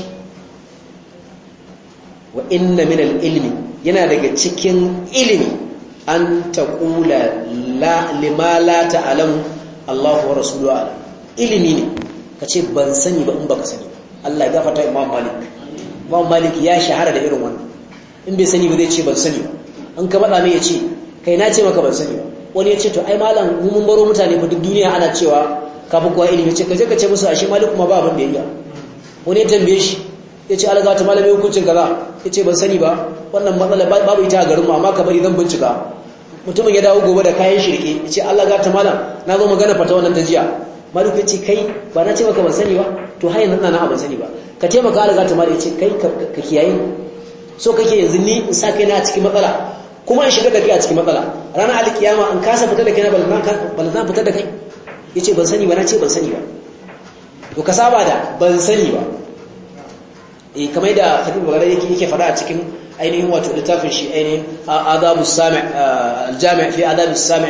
wa inna min al-ilmi yana daga cikin ilimi an taqula la lima la ta'lamu Allahu wa rasuluhu ala ilimi ne kace ban sani ba in baka sani ba Allah ya gafarta Imam Malik Imam Malik ya shahara da irin wannan in bai sani ba zai ce ban sani ba an ka bada mai ya ce kai na ce maka ban sani ba wani ya ce to ai malam mu mun baro mutane fa duk duniya ana cewa ka fi kowa ilimi ce ka je ka ce musu ashe Malik kuma ba abin da ya iya wani ya tambaye shi ya ce alga ta malami hukuncin kaza ya ce ban sani ba wannan matsala babu ita a garinmu amma ka bari zan bincika mutumin ya dawo gobe da kayan shirke ya ce Allah ga ta malam na zo magana fata wannan ta jiya Malik ya ce kai ba na ce maka ban sani ba to har yanzu na na ban sani ba ka taimaka alga ta malam ya ce kai ka kiyaye so kake yanzu ni in sa kai na cikin matsala kuma in shiga da kai a cikin matsala ranar alkiyama in kasa fita da kai na balzan fita da kai yace ban sani ba na ce ban sani ba to ka saba da ban sani ba eh kamar da Khatib Baghdadi yake yake fada a cikin ainihin wato littafin shi ainihin adabus sami' al-jami' fi adabus sami'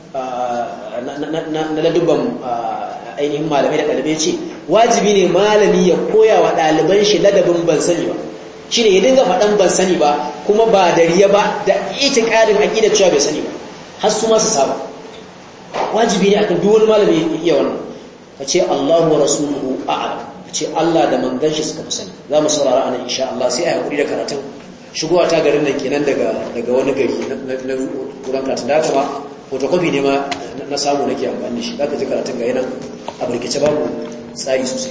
na ladubban ainihin malamai da dalibai ce wajibi ne malami ya koya wa daliban shi ladabin ban sani ba shine ya dinga fadan ban sani ba kuma ba dariya ba da itikadin aqida cewa bai sani ba har su ma su saba wajibi ne akan duk wani malami ya iya wannan kace Allahu wa rasuluhu a'lam kace Allah da manzon shi suka fi sani za mu saurara anan insha Allah sai a hakuri da karatun shigowa ta garin nan kenan daga daga wani gari na kuran karatun da kuma photocopy ne ma na samu nake amfani da shi zaka ji karatun ga yana a burkice babu tsari sosai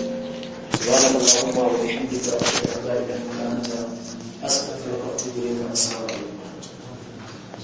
subhanakallahumma wa bihamdika ashhadu an la ilaha illa anta astaghfiruka wa atubu ilayk.